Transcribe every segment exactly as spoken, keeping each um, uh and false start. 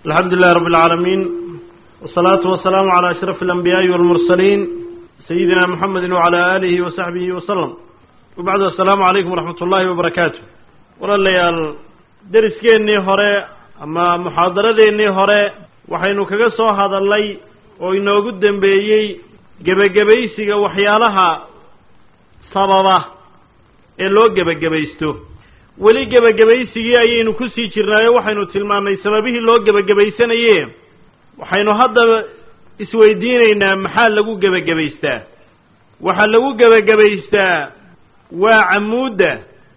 الحمد لله رب العالمين والصلاة والسلام على أشرف الأنبياء والمرسلين سيدنا محمد وعلى آله وصحبه وسلم وبعد السلام عليكم ورحمة الله وبركاته ولليال درسكيني هراء أما محاضرتيني هراء وحينو كغسو هذا اللي وإنو قدن بيي جبجبيسي وحيالها صبابة إلو جبجبيستو weli gabagabaysigii ayaynu ku sii jirnaayo waxaynu tilmaamay sababihii loo gabagabaysanayay waxaynu hadda isweydiinaynaa maxaa lagu gabagabaystaa waxa lagu gabagabaystaa waa camuuda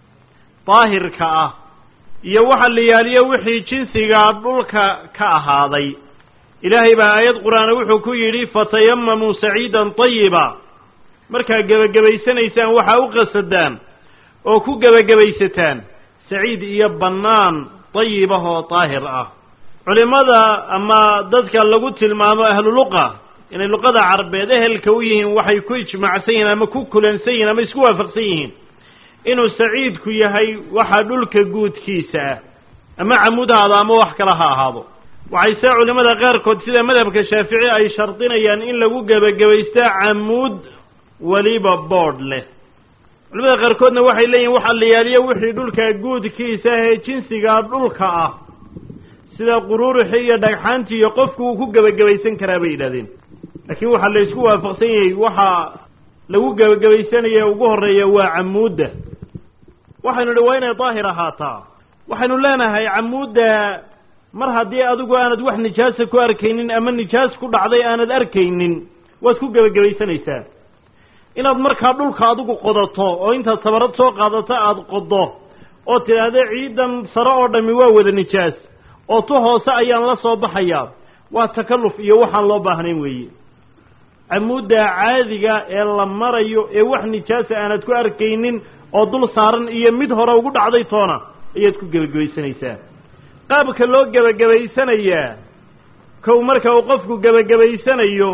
daahirka ah iyo waxa la yaaliyo wixii jinsiga dhulka ka ahaaday ilaahay baa aayad quraan wuxuu ku yiri fatayammamu sa'iidan tayyiba marka gabagabaysanaysaan waxa u qasadaan oo ku gabagabaysataan saciid iyo banaan tayyibah oo taahir ah culimada ama dadka lagu tilmaamo ahlu luqa inay luqada carabeed ehelka u yihiin waxay ku ijmaacsan ama ku kulansan ama isku waafaqsan yihiin inuu saciidku yahay waxa dhulka guudkiisa ama camudaada ama wax kala ha ahaado waxay saa culimada qaar kood sida madhabka Shaafici ay shardinayaan in lagu gabagabaysto camud waliba board leh culimada qaarkoodna waxay leeyihiin waxa la yaaliyo wixii dhulka guudkiisa ee jinsiga dhulka ah sida quruuruxi iyo dhagxaanti iyo qofku uu ku gabagabaysan karaa bay yiraahdeen laakiin waxa la isku waafaqsan yahay waxa lagu gabagabaysanayo ugu horeeya waa camuuda waxaynu dhawaynay daahir ahaata waxaynu leenahay camuuda mar hadii adigu aanad wax nijaas ku arkaynin ama nijaas ku dhacday aanad arkaynin waad ku gabagabaysanaysaa inaad markaa dhulka adigu qodato oo inta sabarad soo qaadato aad qodo oo tiraahdo ciidan sare oo dhami waa wada nijaas oo tu hoose ayaan la soo baxaya waa takalluf iyo waxaan loo baahnayn weeye camuuda caadiga ee la marayo ee wax nijaas aanad ku arkaynin oo dul saaran iyo mid hore ugu dhacday toona ayaad ku gabagabaysanaysaa qaabka loo gabagabaysanayaa kow marka uu qofku gabagabaysanayo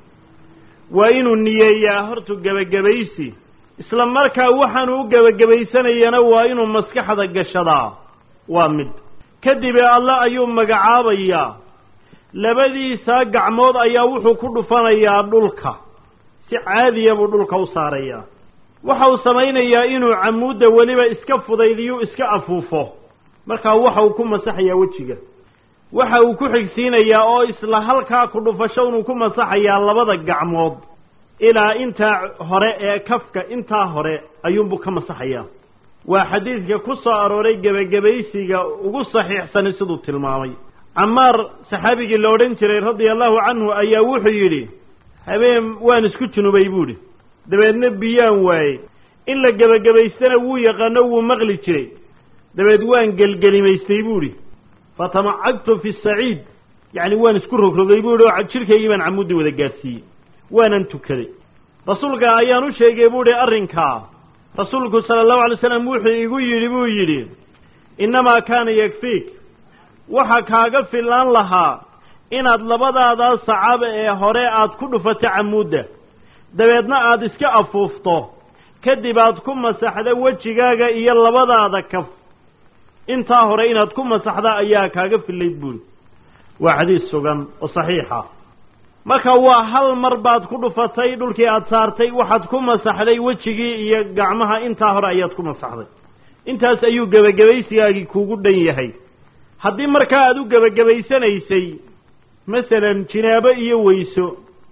waa inuu niyeeyaa hortu gabagabaysi isla markaa waxaan uu gabagabaysanayana waa inuu maskaxda gashadaa waa mid kadib Allah ayuu magacaabayaa labadiisa gacmood ayaa wuxuu ku dhufanayaa dhulka si caadi ah buu dhulka u saarayaa waxa uu sameeynayaa inuu camuuda waliba iska fudaydiyo iska afuufo markaa waxa uu ku masaxayaa wajiga waxa uu ku xigsiinayaa oo isla halka ku dhufasho uu ku masaxayaa labada gacmood ilaa inta hore ee kafka inta hore ayuu ka masaxayaa waa xadiiska ku soo arooray gabagabaysiga ugu saxiixsan sidoo tilmaamay Ammar saxaabigi la oran jiray radiyallahu anhu ayaa wuxuu yiri habeen waan isku junubay buuri dabeedna biyaan waay in la gabagabaystana wuu yaqaan wuu maqli jiray dabeed waan galgalimaystay buuri fatamacagtu fi saciid yani waan isku rogrogay buuri oo jirkayga baan camuudi wada gaarsiiyay waanan tukaday rasuulka ayaan u sheegay buuri arrinka rasuulku sallallahu alayhi wasallam wuxuu igu yiri buu yiri inama kaana yakfik waxa kaaga filan lahaa inaad labadaada saxaaba ee hore aad ku dhufato camuuda dabeedna aad iska afuufto kadib aad ku masaxdo wajigaaga iyo labadaada kaf inta hore inaad ku masaxda ayaa kaaga filayd buuri waa xadiis sugan oo saxiixa marka waa hal mar baad ku dhufatay dhulkii aad saartay waxaad ku masaxday wajigii iyo gacmaha inta hore ayaad ku masaxday intaas ayuu gabagabaysigaagi kuugu dhan yahay haddii markaa aad u gabagabaysanaysay masalan jinaabo iyo weyso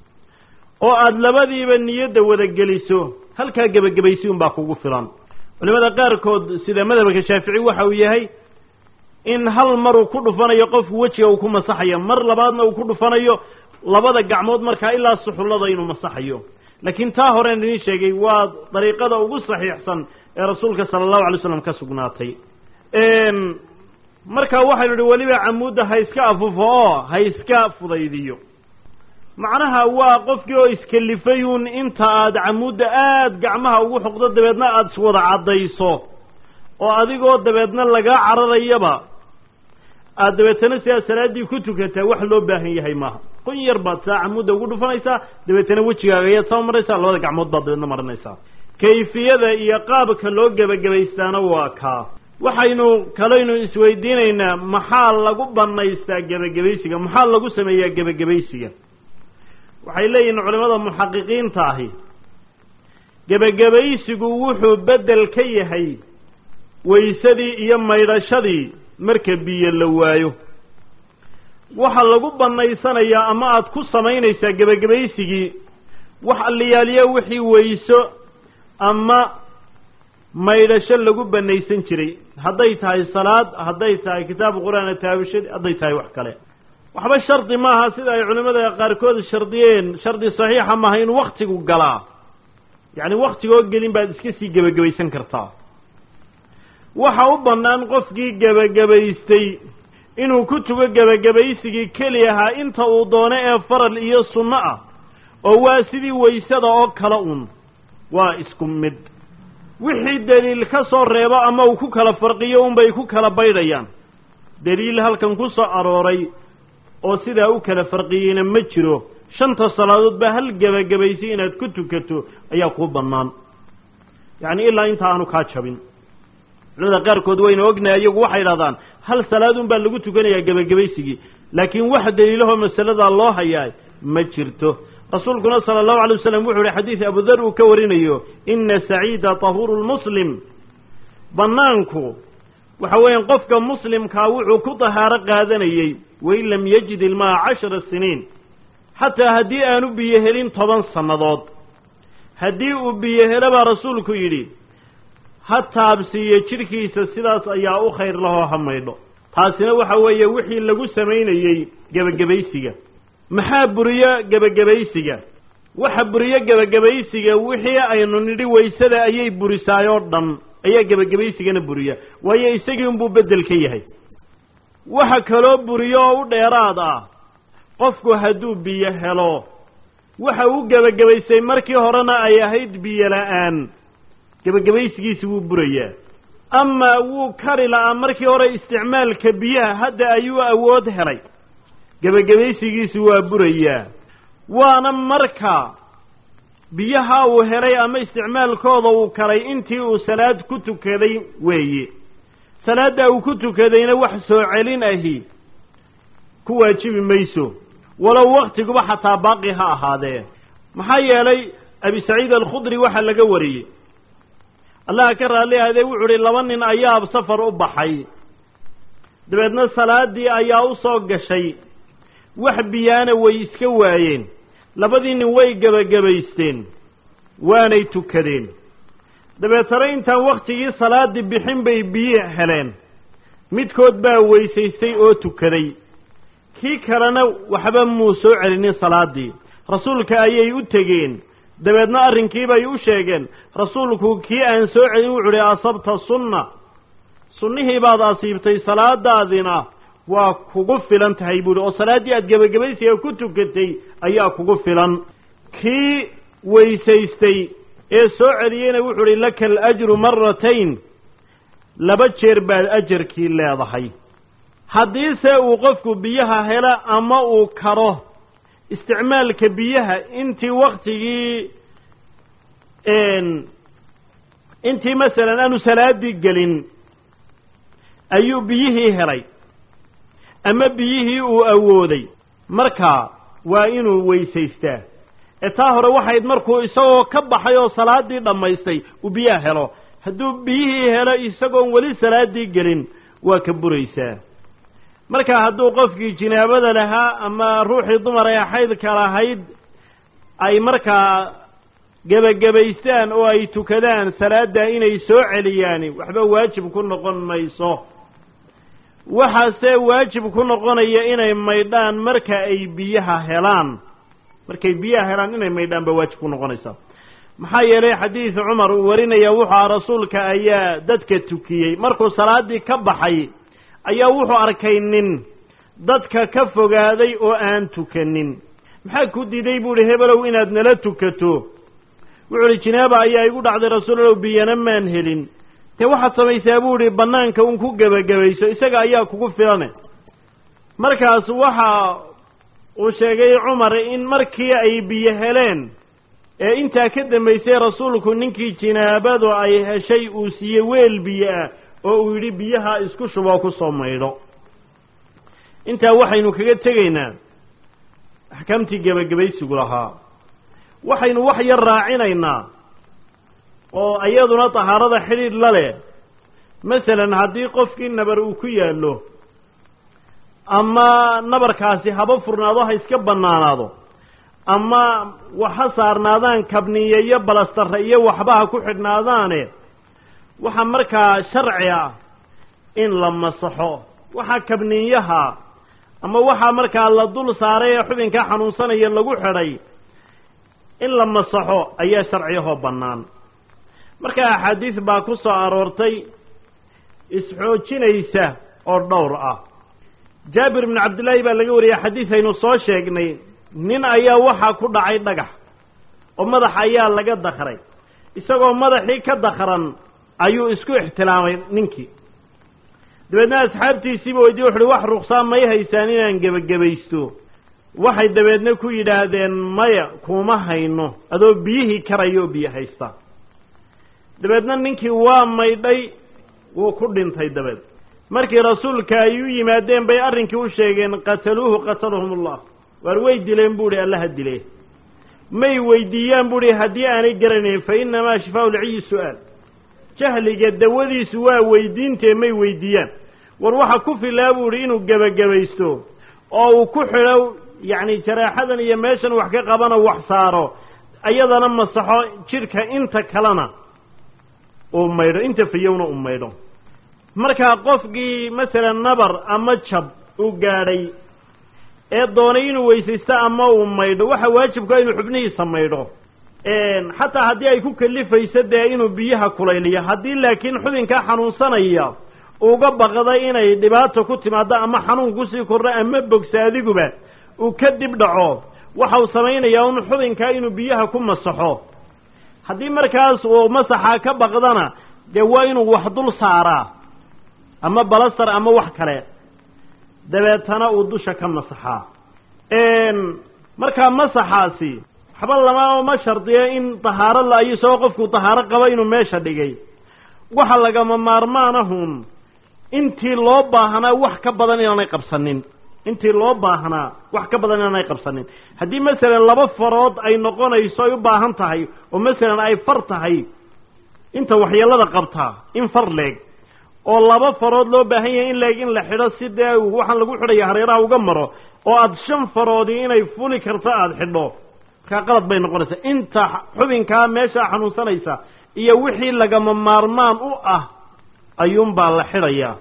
oo aad labadiiba niyada wada geliso halka gabagabaysi un baa kugu filan culimada qaarkood sida madhabka Shaafici waxa uu yahay in hal mar uu ku dhufanayo qof wajiga uu ku masaxayo mar labaadna uu ku dhufanayo labada gacmood markaa ilaa suxullada inuu masaxayo laakiin taa hore in sheegay waa dariiqada ugu saxiixsan ee rasuulka sallallahu alayhi wasallam ka sugnaatay een marka waxaynu yiri waliba camuuda ha iska afuufo ha iska fudaydiyo macnaha waa qofkii oo iska lifayun inta aad camuuda aad gacmaha ugu xoqdo dabeedna aad wada cadayso oo adigoo dabeedna laga cararayaba aad dabeetana si salaadii ku tukataa wax loo baahan yahay maaha qon yar baad saa camuuda ugu dhufanaysaa dabeetana wajigaaga ayaa soo maraysaa labada gacmood baad dabeedna marinaysaa kayfiyada iyo qaabka loo gabagabaystaana waa ka waxaynu kalaynu isweydiinaynaa maxaa lagu banaystaa gebagabaysiga maxaa lagu sameeyaa gebagabaysiga waxay leeyihiin culimada muxaqiqiinta ahi gebagabaysigu wuxuu bedel ka yahay waysadii iyo maydhashadii marka biyo la waayo waxa lagu banaysanayaa ama aad ku samaynaysaa gebagabaysigii wax alliyaaliyo wixii wayso ama maydhasho lagu banaysan jiray hadday tahay salaad hadday tahay kitaab qur'aan taabashad hadday tahay wax kale waxba shardi maaha sida ay culimada qaarkood shardiyeen shardi saxiixa ma ahayn waqtigu galaa yani waqtigoo gelin baad iska sii gebagabaysan kartaa waxa u bannaan qofkii gebagabaystay inuu ku tugo gebagabaysigii keliyahaa inta uu doono ee faral iyo sunno ah oo waa sidii waysada oo kale un waa isku mid wixii daliil ka soo reebo ama uu ku kala farqiyo unbay ku kala baydhayaan daliil halkan ku soo arooray oo sidaa u kala farqiyeyna ma jiro shanta salaadood baa hal gebagabaysi inaad ku tukato ayaa kuu bannaan yacni ilaa inta aanu kaa jabin culimada qaarkood wayna ognahay iyagu waxay idhahdaan hal salaadun baa lagu tukanayaa gebagabaysigii laakiin wax daliilahoo masaladaa loo hayaa ma jirto rasuulkuna sala allahu alay wasalam wuxuu yihi xadiid abudar uu ka warinayo ina saciida tahuuru lmuslim banaanku waxa weeyaan qofka muslimkaa wuxuu ku dahaaro qaadanayey wain lam yajid ilmaa cashara siniin xataa haddii aanu biyo helin toban sannadood haddii uu biyo helo baa rasuulku yidhi ha taabsiiyo jidhkiisa sidaas ayaa u khayr lahoo ha maydho taasina waxa weeye wixii lagu samaynayey gebagabaysiga maxaa buriyo gebagabaysiga waxa buriyo gebagabaysiga wixii aynu nidhi waysada ayay burisaayoo dhan ayaa gebagabaysigana buriya waayo isagii unbuu beddel ka yahay waxa kaloo buriyo oo u dheeraad ah qofku hadduu biyo helo waxa uu gebagabaysay markii horena ay ahayd biyo la-aan gebagabaysigiisi wuu burayaa amaa wuu kari la'aa markii hore isticmaalka biyaha hadda ayuu awood helay gebagabaysigiisi waa burayaa waana marka biyaha uu helay ama isticmaalkooda uu karay intii uu salaad ku tukaday weeye salaadda uu ku tukadayna wax soo celin ahi ku waajibi mayso walow waqtiguba xataa baaqi ha ahaadee maxaa yeelay abi saciid alkhudri waxaa laga wariyey allah ka raalli ahaadee wuxuu uhi laba nin ayaa safar u baxay dabeedna salaadii ayaa u soo gashay wax biyaana way iska waayeen labadii nin way gebagabaysteen waanay tukadeen dabeetana intaan waktigii salaadii bixin bay biyo heleen midkood baa weysaystay oo tukaday kii kalena waxba muu soo celinin salaadii rasuulka ayay u tegeen dabeedna arrinkii bay u sheegeen rasuulku kii aan soo celin wuxuu uhi asabta sunna sunnihii baad asiibtay salaadaadina waa kugu filan tahay buuhi oo salaaddii aad gebagabaysiga ku tukatay ayaa kugu filan kii weysaystay ee soo celiyeyna wuxuu uhi laka alajru maratayn laba jeer baad ajarkii leedahay haddiise uu qofku biyaha helo ama uu karo isticmaalka biyaha intii waktigii intii masalan aanu salaadii gelin ayuu biyihii helay ama biyihii uu awooday markaa waa inuu weysaystaa ee taa hore waxayd markuu isagoo ka baxay oo salaadii dhammaystay uu biyaha helo hadduu biyihii helo isagoon weli salaadii gelin waa ka buraysaa marka hadduu qofkii jinaabada lahaa ama ruuxii dumar ee xaydka lahayd ay markaa gebagabaystaan oo ay tukadaan salaada inay soo celiyaan waxba waajib ku noqon mayso waxaase waajib ku noqonaya inay maydhaan marka ay biyaha helaan markay biyaha helaan inay maydhaan ba waajib ku noqonaysa maxaa yeelay xadiis cumar uu warinaya wuxuu rasuulka ayaa dadka tukiyey markuu salaadii ka baxay ayaa wuxuu arkay nin dadka ka fogaaday oo aan tukanin maxaa ku diiday buu ihi hebelow inaad nala tukato wuxuu ihi jinaaba ayaa igu dhacday rasuulallow biyana maan helin dee waxaad samaysaa buu ihi bannaanka un ku gebagabayso isaga ayaa kugu filane markaas waxa uu sheegay cumar in markii ay biyo heleen ee intaa ka dambaysay rasuulku ninkii jinaabadu ay heshay uu siiyey weel biyo ah oo uu yidhi biyaha isku shuboo ku soo maydho. intaa waxaynu kaga tegaynaa axkaamtii gebagabaysigu lahaa. waxaynu wax yar raacinaynaa oo iyaduna tahaarada xidhiidh la leh. masalan haddii qofkii nabar uu ku yaallo ama nabarkaasi haba furnaado ha iska bannaanaado ama waxa saarnaadaan kabniye iyo balastarre iyo waxba ha ku xidhnaadaane waxa markaa sharci ah in la masaxo waxa kabniyaha ama waxa markaa la dul saaray ee xubinka xanuunsanaya lagu xidhay in la masaxo ayaa sharciyahoo bannaan. marka axaadiis baa ku soo aroortay isxoojinaysa oo dhowr ah. jaabir ibnu cabdillaahi baa laga wariyey xadiis aynu soo sheegnay nin ayaa waxaa ku dhacay dhagax oo madax ayaa laga dakray. isagoo madaxii ka dakran ayuu isku ixtilaamay ninkii. dabeedna asxaabtiisiiba weydiye wuxu uhi wax ruqsaan may haysaan inaan gebagabaysto. waxay dabeedna ku yidhaahdeen maya kuma hayno adoo biyihii karayo oo biyo haysta. dabeedna ninkii waa maydhay wuu ku dhintay. dabeed markii rasuulka ay u yimaadeen bay arrinkii u sheegeen qataluuhu qatalahumullah waar way dileen buu ihi allaha dile. may weydiiyaan buu ihi haddii aanay garanayn fa innamaa shifaau lciyi su-aal. jahliga dawadiisu waa weydiintee may weydiiyaan. war waxa ku filaa buu ihi inuu gebagabaysto oo uu ku xidho yacni jaraaxadan iyo meeshan wax ka qabana wax saaro ayadana masaxo jidhka inta kalena uu maydho inta fayowna u maydho. markaa qofkii masalan nabar ama jab uu gaadhay ee doonay inuu weysaysto ama uu maydho waxa waajibka inuu xubnihiisa maydho. xataa haddii ay ku kalifayso dee inuu biyaha kulayliyo. haddii laakiin xubinkaa xanuunsanaya uga baqday inay dhibaato ku timaado ama xanuun kusii kordho ama bogsaadiguba uu ka dib dhaco waxa uu samaynayaa un xubinkaa inuu biyaha ku masaxo. haddii markaas uu masaxa ka baqdana dee waa inuu wax dul saaraa ama balastar ama wax kale dabeetana uu dusha ka masaxaa. markaa masaxaasi waxba lama ma shardiyo in tahaaro la ayo isagoo qofku tahaaro qaba inuu meesha dhigay. waxa lagama maarmaanahun intii loo baahnaa wax ka badan inaanay qabsanin. intii loo baahnaa wax ka badan inaanay qabsanin. haddii masalan laba farood ay noqonayso ay u baahan tahay oo masalan ay far tahay inta waxyeelada qabtaa in far leeg oo laba farood loo baahan yahay in leeg in la xidho si dee waxaan lagu xidhaya hareeraha uga maro oo aada shan faroodii inay fuli karto aada xidho markaa qalad bay noqonaysaa. inta xubinkaa meeshaa xanuunsanaysa iyo wixii lagama maarmaan u ah ayuunbaa la xidhayaa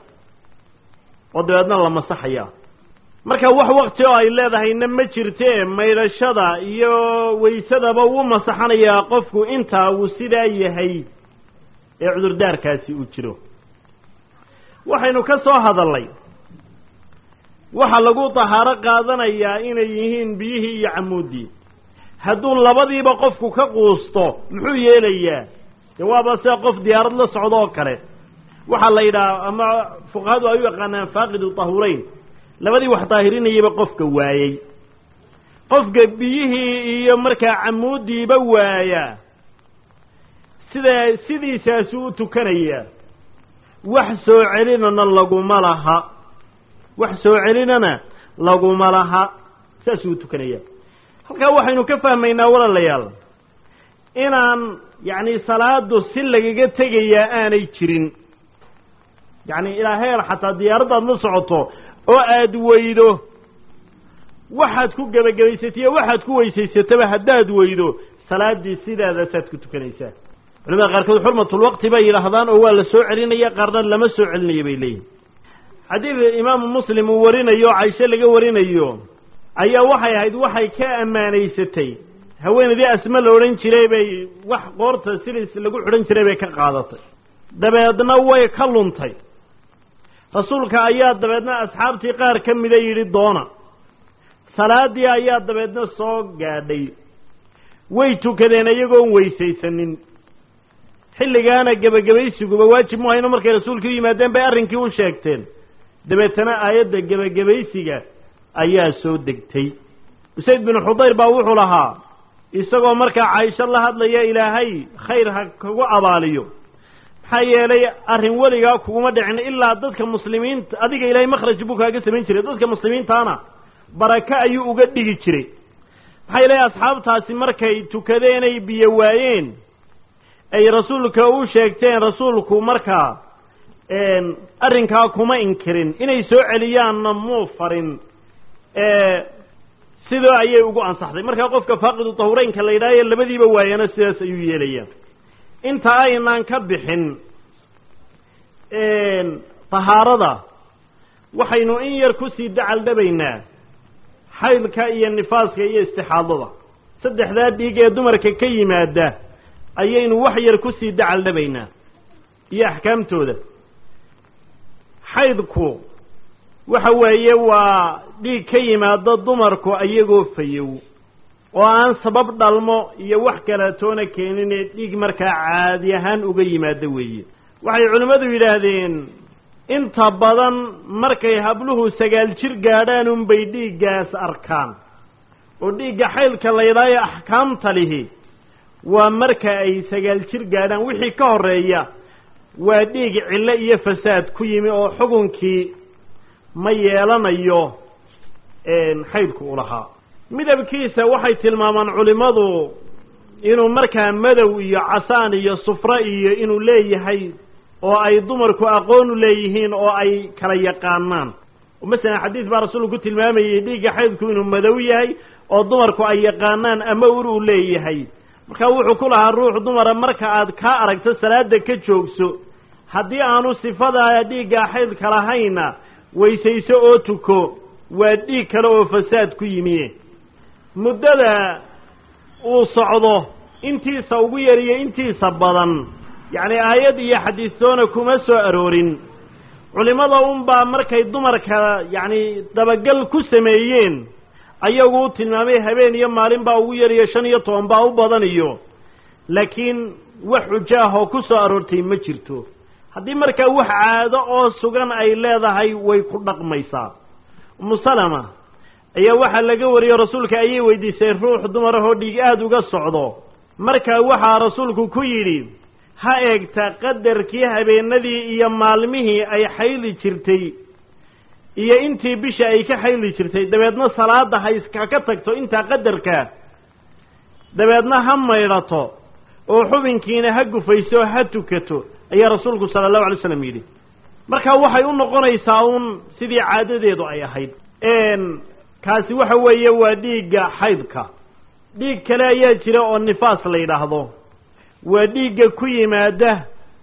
oo dabeedna la masaxayaa. marka wax wakti oo ay leedahayna ma jirtee maydhashada iyo waysadaba wuu masaxanayaa qofku intaa uu sidaa yahay ee cudurdaarkaasi uu jiro. waxaynu ka soo hadalnay waxa lagu tahaaro qaadanayaa inay yihiin biyihii iyo camuudii. hadduu labadiiba qofku ka quusto muxuu yeelayaa? dee waaba sida qof diyaarad la socdo oo kale. waxaa la yidhaha ama fuqahadu ay u yaqaanaan faaqidu tahurayn. labadii wax daahirinayaba qofka waayey. qofka biyihii iyo markaa camuudiiba waaya sida sidiisaasu u tukanayaa. wax soo celinana laguma laha wax soo celinana laguma laha saasuu u tukanayaa. halkaa waxaynu ka fahmaynaa walaalayaal inaan yacni salaadu si lagaga tegayaa aanay jirin. yacni ilaa heer xataa diyaaraddaad la socoto oo aada weydo waxaad ku gebagabaysatiyo waxaad ku weysaysataba haddaad weydo salaaddii sidaadaasaad ku tukanaysaa. culamada qaarkood xurmatulwaqti bay yidhaahdaan oo waa la soo celinaya qaarna lama soo celinaya bay leeyihin. xadiid imaamu muslim uu warinayo caisho laga warinayo ayaa waxay ahayd waxay ka ammaanaysatay haweenaydii asma la odhan jiray bay wax qoorta silis lagu xidhan jiray bay ka qaadatay. dabeedna way ka luntay. rasuulka ayaa dabeedna asxaabtii qaar ka mida yidhi doona. salaadii ayaa dabeedna soo gaadhay. way tukadeen iyagoon weysaysanin. xilligaana gebagabaysiguba waajib mu hayno markay rasuulka u yimaadeen bay arrinkii u sheegteen. dabeetana aayadda gebagabaysiga ayaa soo degtay. usayd binu xudayr baa wuxuu lahaa isagoo markaa caaisho la hadlaya ilaahay khayr ha kagu abaaliyo حيالي أرين وليغا كوما دعين إلا ضدك مسلمين أديك إلهي مخرج بوكا قسمين شري ضدك مسلمين تانا بركة أيو أقدق شري حيالي أصحاب تاسي مركي تكذيني بيوايين أي رسولك أو شيكتين رسولك مركا أرنكا كوما إنكرين إني سوعليان نموفرين سيدو أيه ugu ansaxday marka qofka faaqidu tahuraynka la yiraahdo labadiiba waayana sidaas ayuu yeelayaan inta aynaan ka bixin een tahaarada waxaynu in yar ku sii dacal dhabaynaa xaydka iyo nifaaska iyo istixaadada saddexda dhiig ee dumarka ka yimaada ayaynu wax yar ku sii dacal dhabaynaa iyo ahkaamtooda xaydku waxa weeye waa dhiig ka yimaado dumarku ayagoo fayow oo aan sabab dhalmo iyo wax kale toona keenin dhiig markaa caadi ahaan uga yimaado weeye waxay culimadu yiraahdeen inta badan markay habluhu sagaal jir gaadhaan un bay dhiiggaas arkaan oo dhiigga xaylka la yiraahdo ahkaamta lihi waa marka ay sagaal jir gaadhaan wixii ka horeeya waa dhiig cilla iyo fasaad ku yimi oo xukunkii ma yeelanayo een xaydku u lahaa midabkiisa waxay tilmaamaan culimadu inuu markaa madow iyo casaan iyo sufra iyo inuu leeyahay oo ay dumarku aqoon u leeyihiin oo ay kala yaqaanaan مثلا حديث بقى رسولك قلت المامي يديك حيث كونه مدوية أو دمرك أي يقانان أمور ليه مخوح كلها الروح دمر مركا عاد كارك تسلاد كتشوكسو هدي أنو صفة يديك حيث كرهينا ويسيسو أوتوكو وديك لو فساد كيمية مدة وصعده انتي سويري انتي صبرا يعني آيات يا حديثون كما سؤرورين علماء أمبا مركي دمركا يعني دبقل كسميين أيهو تلمامي هبين يمالين باوير يشان يطوان باو بدنيو لكن وحجاه كسؤرورتين مجرتو هذه مركا وح عادة أو سجن أي لا ذهي ويكون ميسا مسلمة أي واحد لجور يا رسولك أي ويدي سيروح دمره ديجاد وقصعده مركا وح رسولك كيري هايك تقدر كيها بين الذي يمالمه أي حيل شرتي يا أنتي بش أي كحيل شرتي دبيتنا صلاة هاي سكاكتك تو أنت قدرك دبيتنا هم يرطو وحبن كينا هجو فيسو هتوكتو أي رسولك صلى الله عليه وسلم يدي مركا waxay u noqonaysaa un sidii caadadeedu ay ahayd een kaasi waxa weeye waa dhiigga xaydka dhiig kale ayaa jira oo nifaas la yiraahdo waa dhiigga ku yimaada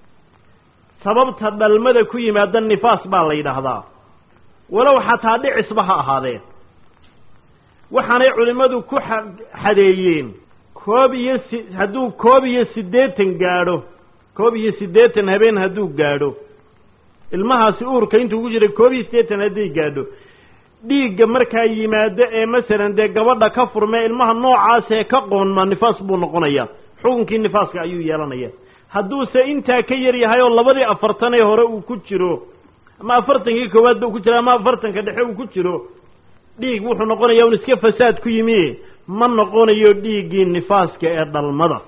sababta dhalmada ku yimaada nifaas baa la yiraahdaa walaw xataa dhicisba ha ahaadeen waxaanay culimadu ku xadeeyeen koob iyo haduu koob iyo siddeetan gaadho koob iyo siddeetan habeen haduu gaadho ilmahaasi uurka intuu ugu jiray koob iyo siddeetan haday gaadho dhiigga markaa yimaado ee masalan dee gabadha ka furmay ilmaha noocaas ee ka qoonma nifaas buu noqonayaa xukunkii nifaaska ayuu yeelanaya hadduuse intaa ka yar yahay oo labadii afartan ee hore uu ku jiro ama afartankii koowaad buu ku jiro ama afartanka dhexe uu ku jiro dhiig wuxuu noqonayaa un iska fasaad ku yimi ma noqonayo dhiiggii nifaaska ee dhalmada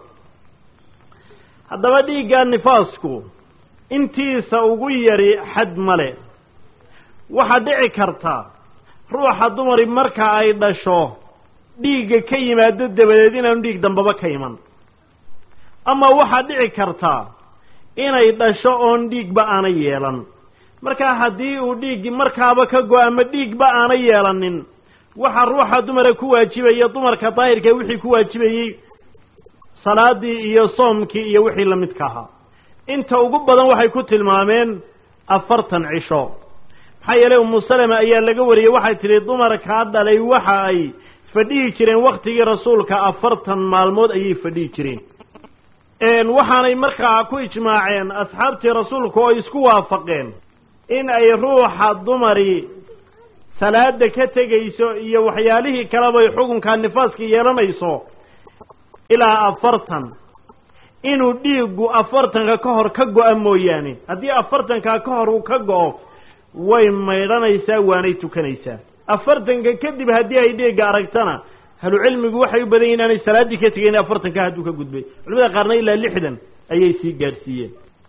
haddaba dhiigga nifaasku intiisa ugu yari xad male waxa dhici karta ruuxa dumari marka ay dhasho dhiigga ka yimaado dabadeed inaan dhiig dambaba ka iman ama waxa dhici karta inay dhasho oon dhiigba aanay yeelan marka haddii uu dhiiggi markaaba ka go ama dhiigba aanay yeelanin waxa ruuxa dumara ku waajibaya dumarka daahirka wixii ku waajibayay salaadii iyo soomkii iyo wixii la midka ahaa inta ugu badan waxay ku tilmaameen afartan cisho maxaa yeelay ummu salama ayaa laga wariyey waxay tidhi dumarkaa dhalay waxa ay fadhihi jireen waktigii rasuulka afartan maalmood ayay fadhihi jireen waxaanay markaa ku ijmaaceen asxaabtii rasuulku oo isku waafaqeen in ay ruuxa dumari salaada ka tegayso iyo waxyaalihii kaleba ay xukunka nifaaska yeelanayso ilaa afartan inuu dhiiggu afartanka ka hor ka go'a mooyaane haddii afartanka ka hor uu ka go'o way maydhanaysaa waanay tukanaysaa afartanka kadib haddii ay dhiigga aragtana ahlu cilmigu waxay u badan yihiin inaanay salaaddii ka tegayn afartanka hadduu ka gudbay culimada qaarna ilaa lixdan ayay sii gaadhsiiyeen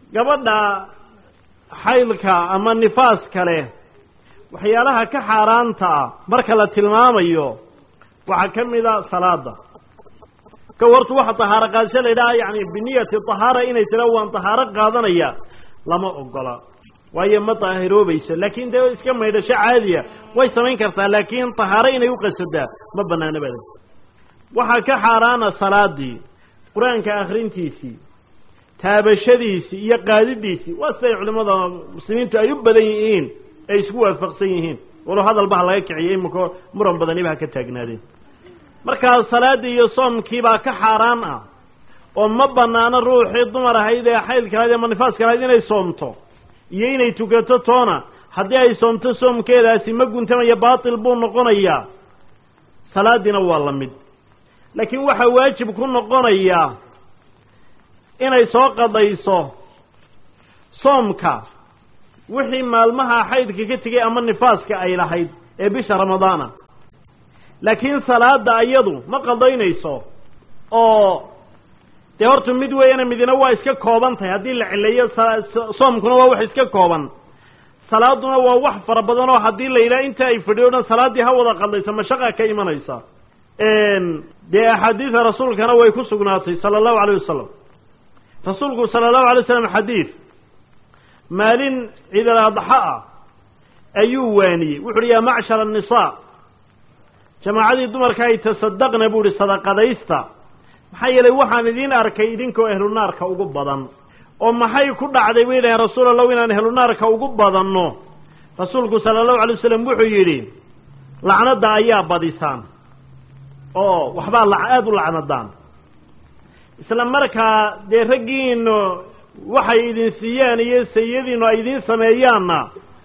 gabadha xaylka ama nifaas kale waxyaalaha ka xaaraanta marka la tilmaamayo waxa kamida salaada ka wartu waxa tahaara qaadasho leedahay yani biniyati tahaara inay tira waan tahaara qaadanaya lama ogola waayo ma taahiroobayso laakiin de iska meedasho caadiya way samayn kartaa laakiin tahaara inay u qasadaa ma banaana badan waxa ka xaaraana salaadii quraanka akhrintiisi taabashadiisi iyo qaadidiisi waa say culimada muslimiintu ay u badan yihiin ay isku waafaqsan yihiin walo hadal baa laga kiciyay imko muran badan iba ka taagnaadeen marka salaadii iyo soomkii baa ka xaraan ah oo ma banaana ruuxii dumar ahayd ee xaylka ama nifaaska ahayd inay soomto iyo inay tukato toona haddii ay soomto soomkeedaasi ma guntamaya baatil buu noqonayaa salaadina waa la mid laakiin waxa waajib ku noqonaya inay soo qadayso soomka wixii maalmaha xaydka ka tagay ama nifaaska ay lahayd ee bisha ramadaana laakiin salaada ayadu ma qadaynayso oo de hortu mid weeyana midina waa iska kooban tahay haddii la cileeyo soomkuna waa wax iska kooban salaaduna waa wax fara badan oo haddii la yidhaha inta ay fadhiyo dhan salaadii ha wada qadaysa mashaqa ka imanaysa dee axaadiida rasuulkana way ku sugnaatay sala allahu alayh wasalam rasuulku sala allahu alay wasalam xadiid maalin ciid al-adxa ah ayuu waaniyey wuxu uhi yaa macshar annisaa jamaacadii dumarka ay tasadaqna buu ihi sadaqadaysta maxaa yeelay waxaan idiin arkay idinkoo ehlunaarka ugu badan oo maxay ku dhacday bay yidhaheen rasuul allahu inaan ehlunaarka ugu badanno rasuulku sala allahu alay wasalam wuxuu yidhi lacnada ayaa badisaan oo waxbaa aada u lacnadaan isla markaa dee raggiinu waxay idin siiyaan iyo sayadiinu ay idiin sameeyaanna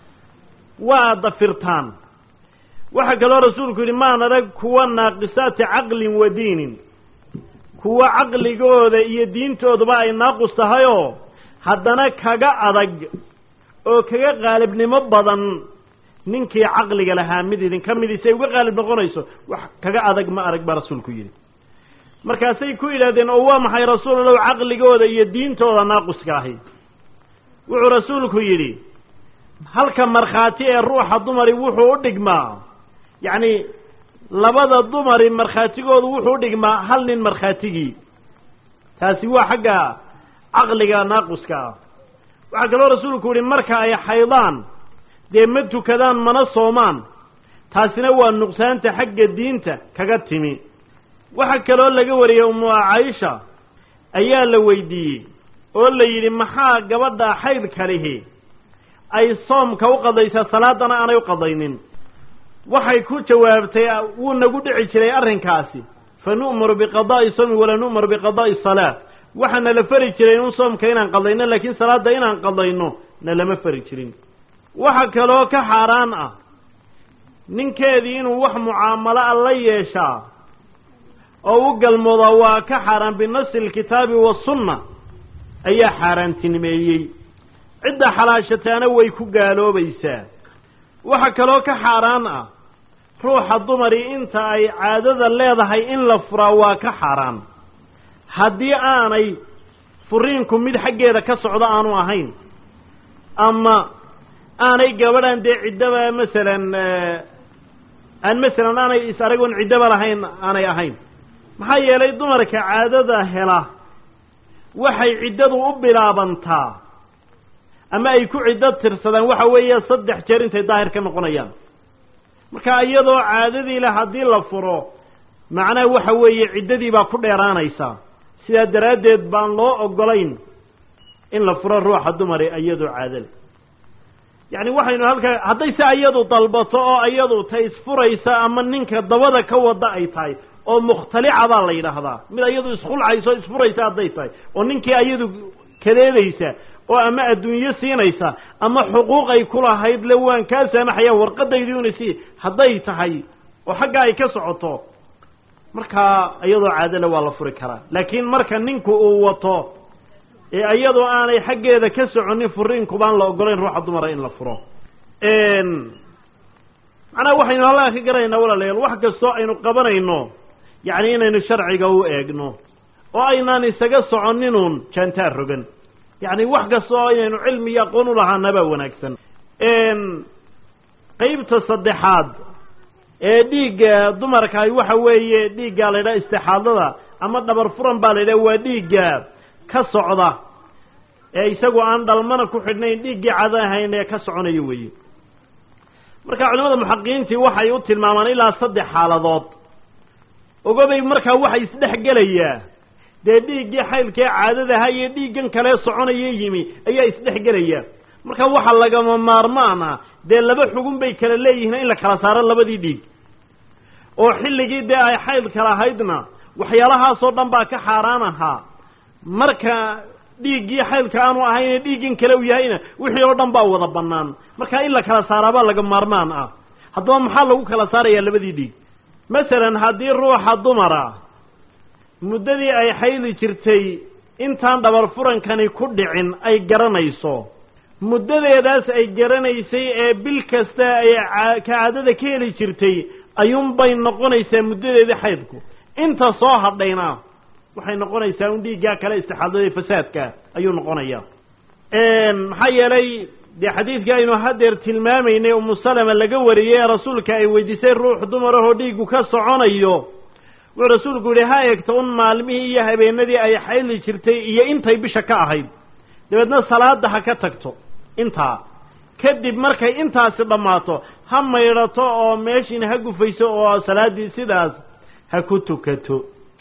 waa dafirtaan waxaa kaloo rasuulku yidhi maan arag kuwa naaqisaati caqlin wa diinin kuwa caqligooda iyo diintooduba ay naaqus tahay oo haddana kaga adag oo kaga qaalibnimo badan ninkii caqliga lahaa mid idinka midisay uga qaalib noqonayso wax kaga adag ma arag baa rasuulku yidhi markaasay ku yidhahdeen oo waa maxay rasuulallahu caqligooda iyo diintooda naaquska ahi wuxuu rasuulku yidhi halka markhaati ee ruuxa dumari wuxuu u dhigmaa yacni labada dumari markhaatigoodu wuxuu u dhigmaa hal nin markhaatigii taasi waa xagga caqliga naaquska ah waxaa kaloo rasuulku yihi marka ay xaydaan dee ma tukadaan mana soomaan taasina waa nuqsaanta xagga diinta kaga timi waxaa kaloo laga wariyey umu caaisha ayaa la weydiiyey oo la yidhi maxaa gabadha xaydka lihi ay soomka u qadaysaa salaadana aanay u qadaynin waxay ku jawaabtay wuu nagu dhici jiray arrinkaasi fa nu'maru biqadaa'i soomi walaa nu'maru biqadaa'i salaa waxaana la fari jiray in soomka inaan qadayno laakiin salaada inaan qadayno na lama fari jirin waxa kaloo ka xaaraan ah ninkeedii inuu wax mucaamalo a la yeeshaa oo u galmooda waa ka xaaraan binasi alkitaabi wasunna ayaa xaaraantinimeeyey cidda xalaashataana way ku gaaloobaysaa waxa kaloo ka xaaraan ah ruuxa dumari inta ay caadada leedahay in la furaa waa ka xaaraan haddii aanay furiinku mid xaggeeda ka socdo aanu ahayn ama aanay gabadhan dee ciddaba masalan aan masalan aanay is aragoon ciddaba lahayn aanay ahayn maxaa yeelay dumarka caadada hela waxay ciddadu u bilaabantaa ama ay ku ciddo tirsadaan waxa weeye saddex jeer intay daahir ka noqonayaan marka iyadoo caadadii le haddii la furo macnaha waxa weeye ciddadii baa ku dheeraanaysaa sidaa daraaddeed baan loo ogolayn in la furo ruuxa dumari iyadoo caadale yacni waxaynu halkaa hadday se iyadu dalbato oo iyadu ta isfuraysa ama ninka dabada ka wada ay tahay oo mukhtalica baa la yidhaahdaa mid iyadu iskhulcayso isfuraysa hadday tahay oo ninkii iyadu kadeedaysa oo ama adduunyo siinaysa ama xuquuq ay ku lahayd le waan kaa saamaxaya warqadaydiuna sii hadday tahay oo xagga ay ka socoto markaa iyadoo caadale waa la furi karaa laakiin marka ninku uu wato ee iyadoo aanay xaggeeda ka soconin furiinku baan la ogolayn ruuxa dumara in la furo macnaha waxaynu halkaa ka garanaynaa walaalayaal wax kastoo aynu qabanayno yacni inaynu sharciga u eegno oo aynaan isaga soconinun jaantaar rogan يعني wax kastoo inaynu cilmi iyo aqoon u lahaanaba wanaagsan een qaybta saddexaad ee dhiigga dumarka ay waxa weeye dhiigga la yiraahdo istixaadada ama dhabar furan baa la yiraahdaa waa dhiigga ka socda ee isagu aan dhalmana ku xidhnayn dhiigga cadahayn ee ka soconayo weeye marka culimada muxaqiqiintii waxay u tilmaamaan ilaa saddex xaaladood ogoday marka waxay isdhex gelayaa dee dhiiggii xaylkee caadadaha iyo dhiiggan kale soconaya yimi ayaa isdhex gelaya marka waxa lagama maarmaana dee laba xugun bay kala leeyihiin in la kala saaro labadii dhiig oo xilligii dee ay xayl kala ahaydna waxyaalahaasoo dhan baa ka xaaraan ahaa marka dhiiggii xaylka aanu ahayn dhiiggin kale u yahayna wixii oo dhan baa wada bannaan marka in la kala saaraabaa laga maarmaan ah haddaba maxaa lagu kala saarayaa labadii dhiig masalan haddii ruuxa dumara muddadii ay xayli jirtay intaan dhabar furankani ku dhicin ay garanayso muddadeedaas ay garanaysay ee bil kasta ay caadada ka heli jirtay ayuunbay noqonaysaa muddadeedii xaydku inta soo hadhayna waxay noqonaysaa un dhiiggaa kale istixaadada fasaadka ayuu noqonayaa maxaa yeelay dee xadiidkii aynu haddeer tilmaamaynay umu salama laga wariyey ee rasuulka ay weydiisay ruux dumarahoo dhiiggu ka soconayo wuxuu rasuulku yidhi ha eegto un maalmihii iyo habeenadii ay xayli jirtay iyo intay bisha ka ahayd dabeedna salaada ha ka tagto intaa kadib markay intaasi dhammaato ha maydhato oo meeshiina ha gufayso oo salaaddii sidaas ha ku tukato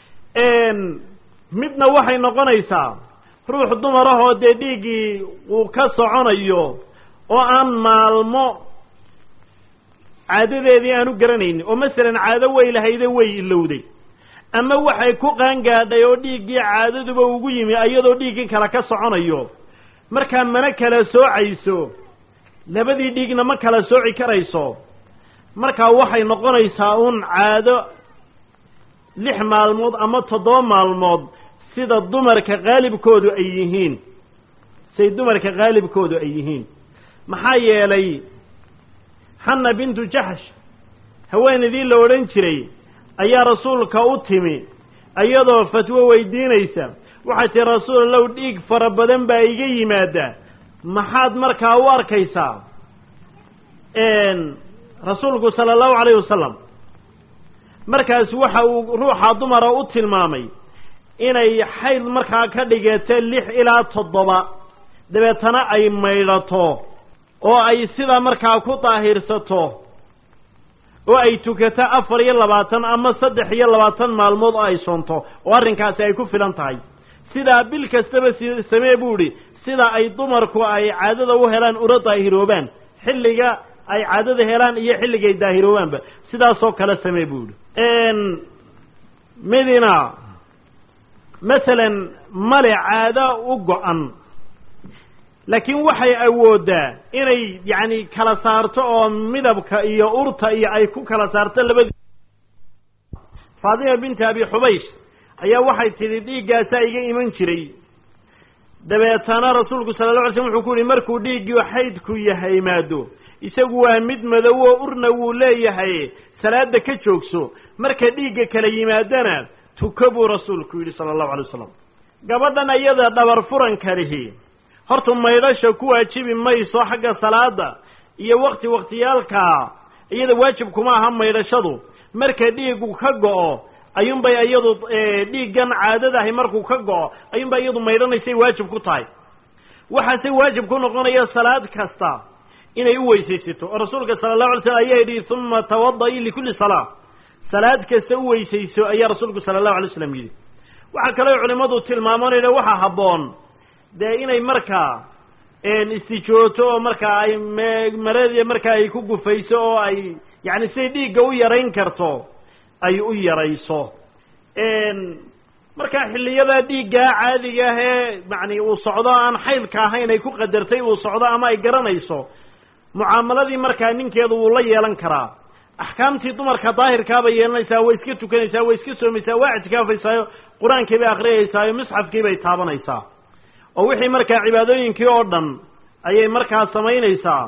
midna waxay noqonaysaa ruux dumarahoo dee dhiiggii uu ka soconayo oo aan maalmo caadadeedii aanu garanaynin oo masalan caado way lahayde way ilowday ama waxay ku qaangaadhay oo dhiiggii caadaduba ugu yimi iyadoo dhiiggii kale ka soconayo markaa mana kala soocayso labadii dhiigna ma kala sooci karayso markaa waxay noqonaysaa un caado lix maalmood ama toddoba maalmood sida dumarka qaalibkoodu ay yihiin say dumarka qaalibkoodu ay yihiin maxaa yeelay xanna bintu jaxsh haweenaydii la odhan jiray ayaa rasuulka u timi iyadoo fatwo weydiinaysa waxay tihi rasuul low dhiig fara badan baa iga yimaada maxaad markaa u arkaysaa rasuulku sala allahu calayhi wasalam markaas waxa uu ruuxa dumara u tilmaamay inay xayl markaa ka dhigato lix ilaa toddoba dabeetana ay maydhato oo ay sidaa markaa ku daahirsato oo ay tukato afar iyo labaatan ama saddex iyo labaatan maalmood oo ay soonto oo arrinkaasi ay ku filan tahay sidaa bil kastaba samee buu idhi sida ay dumarku ay caadada u helaan ula daahiroobaan xilliga ay caadada helaan iyo xilligay daahiroobaanba sidaasoo kale samee buu idhi midina masalan male caado u go-an laakiin waxay awooddaa inay yacni kala saarto oo midabka iyo urta iyo ay ku kala saarto labadii faadima binti abi xubaysh ayaa waxay tidhi dhiiggaasaa iga iman jiray dabeetana rasuulku sala alla alay slam wuxuu ku yihi markuu dhiiggii xaydku yahay maado isagu waa mid madow oo urna wuu leeyahay salaada ka joogso marka dhiigga kala yimaadana tuko buu rasuulku yidhi sala allahu alay wasalam gabadhan iyada dhabar furanka lihi horta maydhasha ku waajibi mayso xagga salaada iyo wakti waktiyaalka iyada waajib kuma aha maydhashadu marka dhiigu ka go-o ayuunbay iyadu dhiiggan caadadahay markuu ka go-o ayuunbay iyadu maydhanaysay waajib ku tahay waxaase waajib ku noqonaya salaad kasta inay u weysaysato oo rasuulka sala allahu alay slam ayaa yidhi uma tawada-i likulli salaa salaad kasta u weysayso ayaa rasuulku sala allahu alay slam yidhi waxaa kaloo culimmadu tilmaamanayna waxaa habboon dee inay markaa istijooto oo markaa ay maradiya markaa ay ku gufayso oo ay yacni siday dhiigga u yarayn karto ay u yarayso markaa xilliyada dhiiggaa caadiga ah ee yacni uu socdo aan xaylka ahayn ay ku qadartay uu socdo ama ay garanayso mucaamaladii markaa ninkeedu wuu la yeelan karaa axkaamtii dumarka daahirkaa bay yeelanaysaa way iska tukanaysaa way iska soomaysaa waa ictikaafaysaao qur-aankii bay akriyaysaa musxafkii bay taabanaysaa oo wixii markaa cibaadooyinkii oo dhan ayay markaa samaynaysaa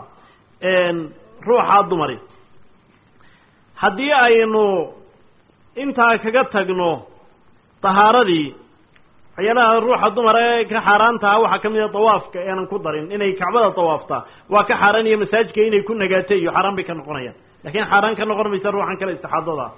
ruuxaa dumari haddii aynu intaa kaga tagno tahaaradii waxyaalaha ruuxa dumar ee ka xaaraantaha waxaa ka mid a tawaafka aanan ku darin inay kacbada tawaaftaa waa ka xaaraan iyo masaajidka inay ku nagaato iyo xaaraan bay ka noqonayaan laakiin xaaraan ka noqon maysa ruuxan kale istixaadada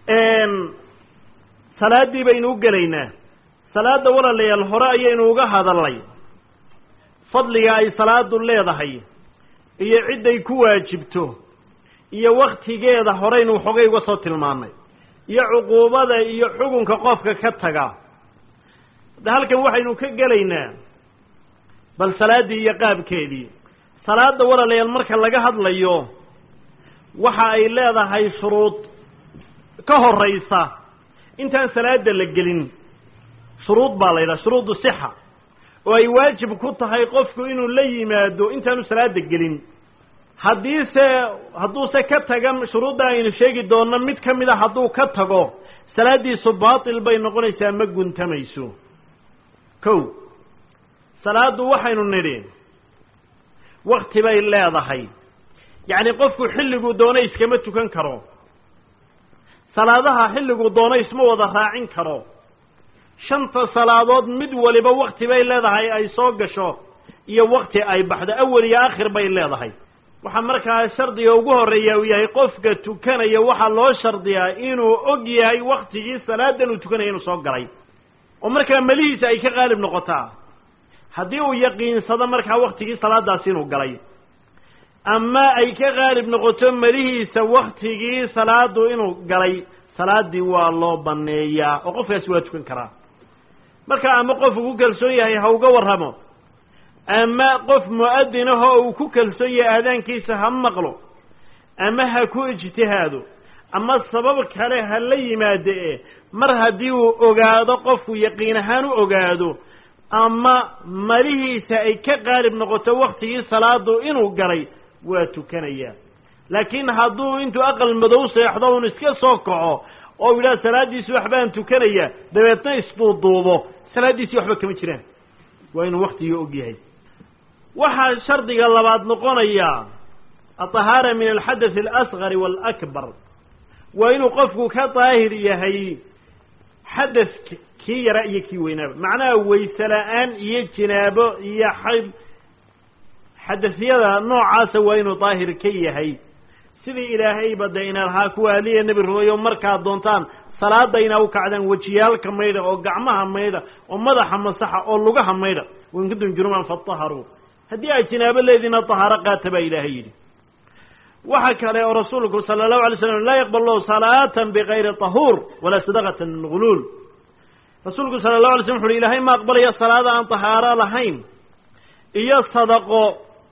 salaadii baynu u gelaynaa salaada walaalayaal hore ayaynu uga hadalnay fadliga ay salaadu leedahay iyo cidday ku waajibto iyo waktigeeda horeynu waxoogay uga soo tilmaanay iyo cuquubada iyo xukunka qofka ka taga hadda halkan waxaynu ka gelaynaa bal salaadii iyo qaabkeedii salaada walaalayaal marka laga hadlayo waxa ay leedahay shuruud ka horeysa intaan salaada la gelin shuruud baa la yidhaha shuruudu sixa oo ay waajib ku tahay qofku inuu la yimaado intaanu salaada gelin haddiise hadduuse ka taga shuruudda aynu sheegi doonno mid ka mid a hadduu ka tago salaaddiisu baatil bay noqonaysaa ma guntamayso kow salaaddu waxaynu nidhi wakti bay leedahay yacni qofku xilliguu doona iskama tukan karo salaadaha xilliguu doona isma wada raacin karo shanta salaadood mid waliba wakti bay leedahay ay soo gasho iyo wakti ay baxdo awal iyo aakhir bay leedahay waxaa markaa shardiga ugu horreeya uu yahay qofka tukanaya waxaa loo shardiyaa inuu og yahay waktigii salaadan uu tukanaya inuu soo galay oo markaa melihiisa ay ka qaalib noqotaa haddii uu yaqiinsado markaa waktigii salaadaasi inuu galay ama ay ka qaalib noqoto melihiisa waktigii salaadu inuu galay salaadii waa loo baneeyaa oo qofkaasi waa tukan karaa marka ama qofku ku kalsoon yahay ha uga warramo ama qof mu'adin ahoo uu ku kalsoon yahay aadaankiisa ha maqlo ama ha ku ijtihaado ama sabab kale ha la yimaado e mar haddii uu ogaado qofku yaqiin ahaan u ogaado ama malihiisa ay ka qaalib noqoto waktigii salaadu inuu galay waa tukanayaa laakiin hadduu intuu aqal madow seexdo un iska soo kaco oo yidhaha salaaddiisi waxbaan tukanayaa dabeedna isduuduubo salaaddiisii waxba kama jiraan waa inuu waktigii og yahay waxaa shardiga labaad noqonaya atahaara min alxadath alasgari waalakbar waa inuu qofku ka daahir yahay xadath kii yara iyo kii weynaaba macnaha wayse la-aan iyo jinaabo iyo xayd xadasyada noocaasa waa inuu daahir ka yahay sidii ilaahayba dee ina lahaa kuwa aliya nebi rumeeyo markaad doontaan salaada inaa u kacdaan wejiyaalka maydha oo gacmaha maydha oo madaxa masaxa oo lugaha maydha wain kuntum junuban fataharuu haddii ay jinaabo leediina tahaaro qaata baa ilaahay yidhi waxa kale oo rasuulku sala allahu alay slam laa yaqbal lahu salaatan bikayri tahuur walaa sadaqatan min guluul rasuulku sala allahu alay slam wuxu uhi ilaahay ma aqbalaya salaada aan tahaaro lahayn iyo sadaqo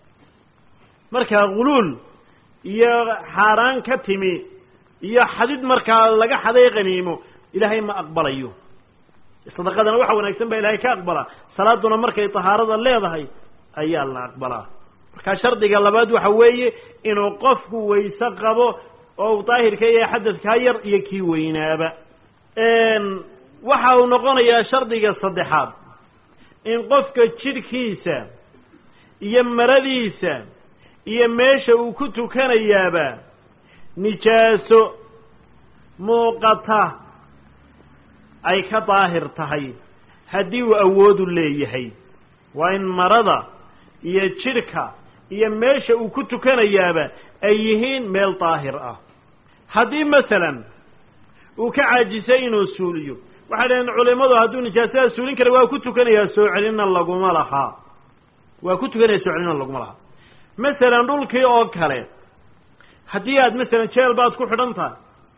markaa guluul iyo xaaraan ka timi iyo xadid markaa laga xaday qaniimo ilaahay ma aqbalayo sadaqadana waxa wanaagsan baa ilaahay ka aqbalaa salaaduna markay tahaarada leedahay ayaa la aqbalaa markaa shardiga labaad waxa weeye inuu qofku wayse qabo oo uu daahirka yahay xadadkaa yar iyo kii weynaaba waxa uu noqonayaa shardiga saddexaad in qofka jidhkiisa iyo maradiisa iyo meesha uu ku tukanayaaba nijaaso muuqata ay ka daahir tahay haddii uu awoodu leeyahay waa in marada iyo jidhka iyo meesha uu ku tukanayaaba ay yihiin meel daahir ah haddii masalan uu ka caajisay inuu suuliyo waxay dhaheen culimadu hadduu nijaasada suulin kara waa ku tukanayaa soo celinna laguma lahaa waa ku tukanaya soo celinna laguma lahaa masalan dhulkii oo kale haddii aad masalan jeel baad ku xidhan tahay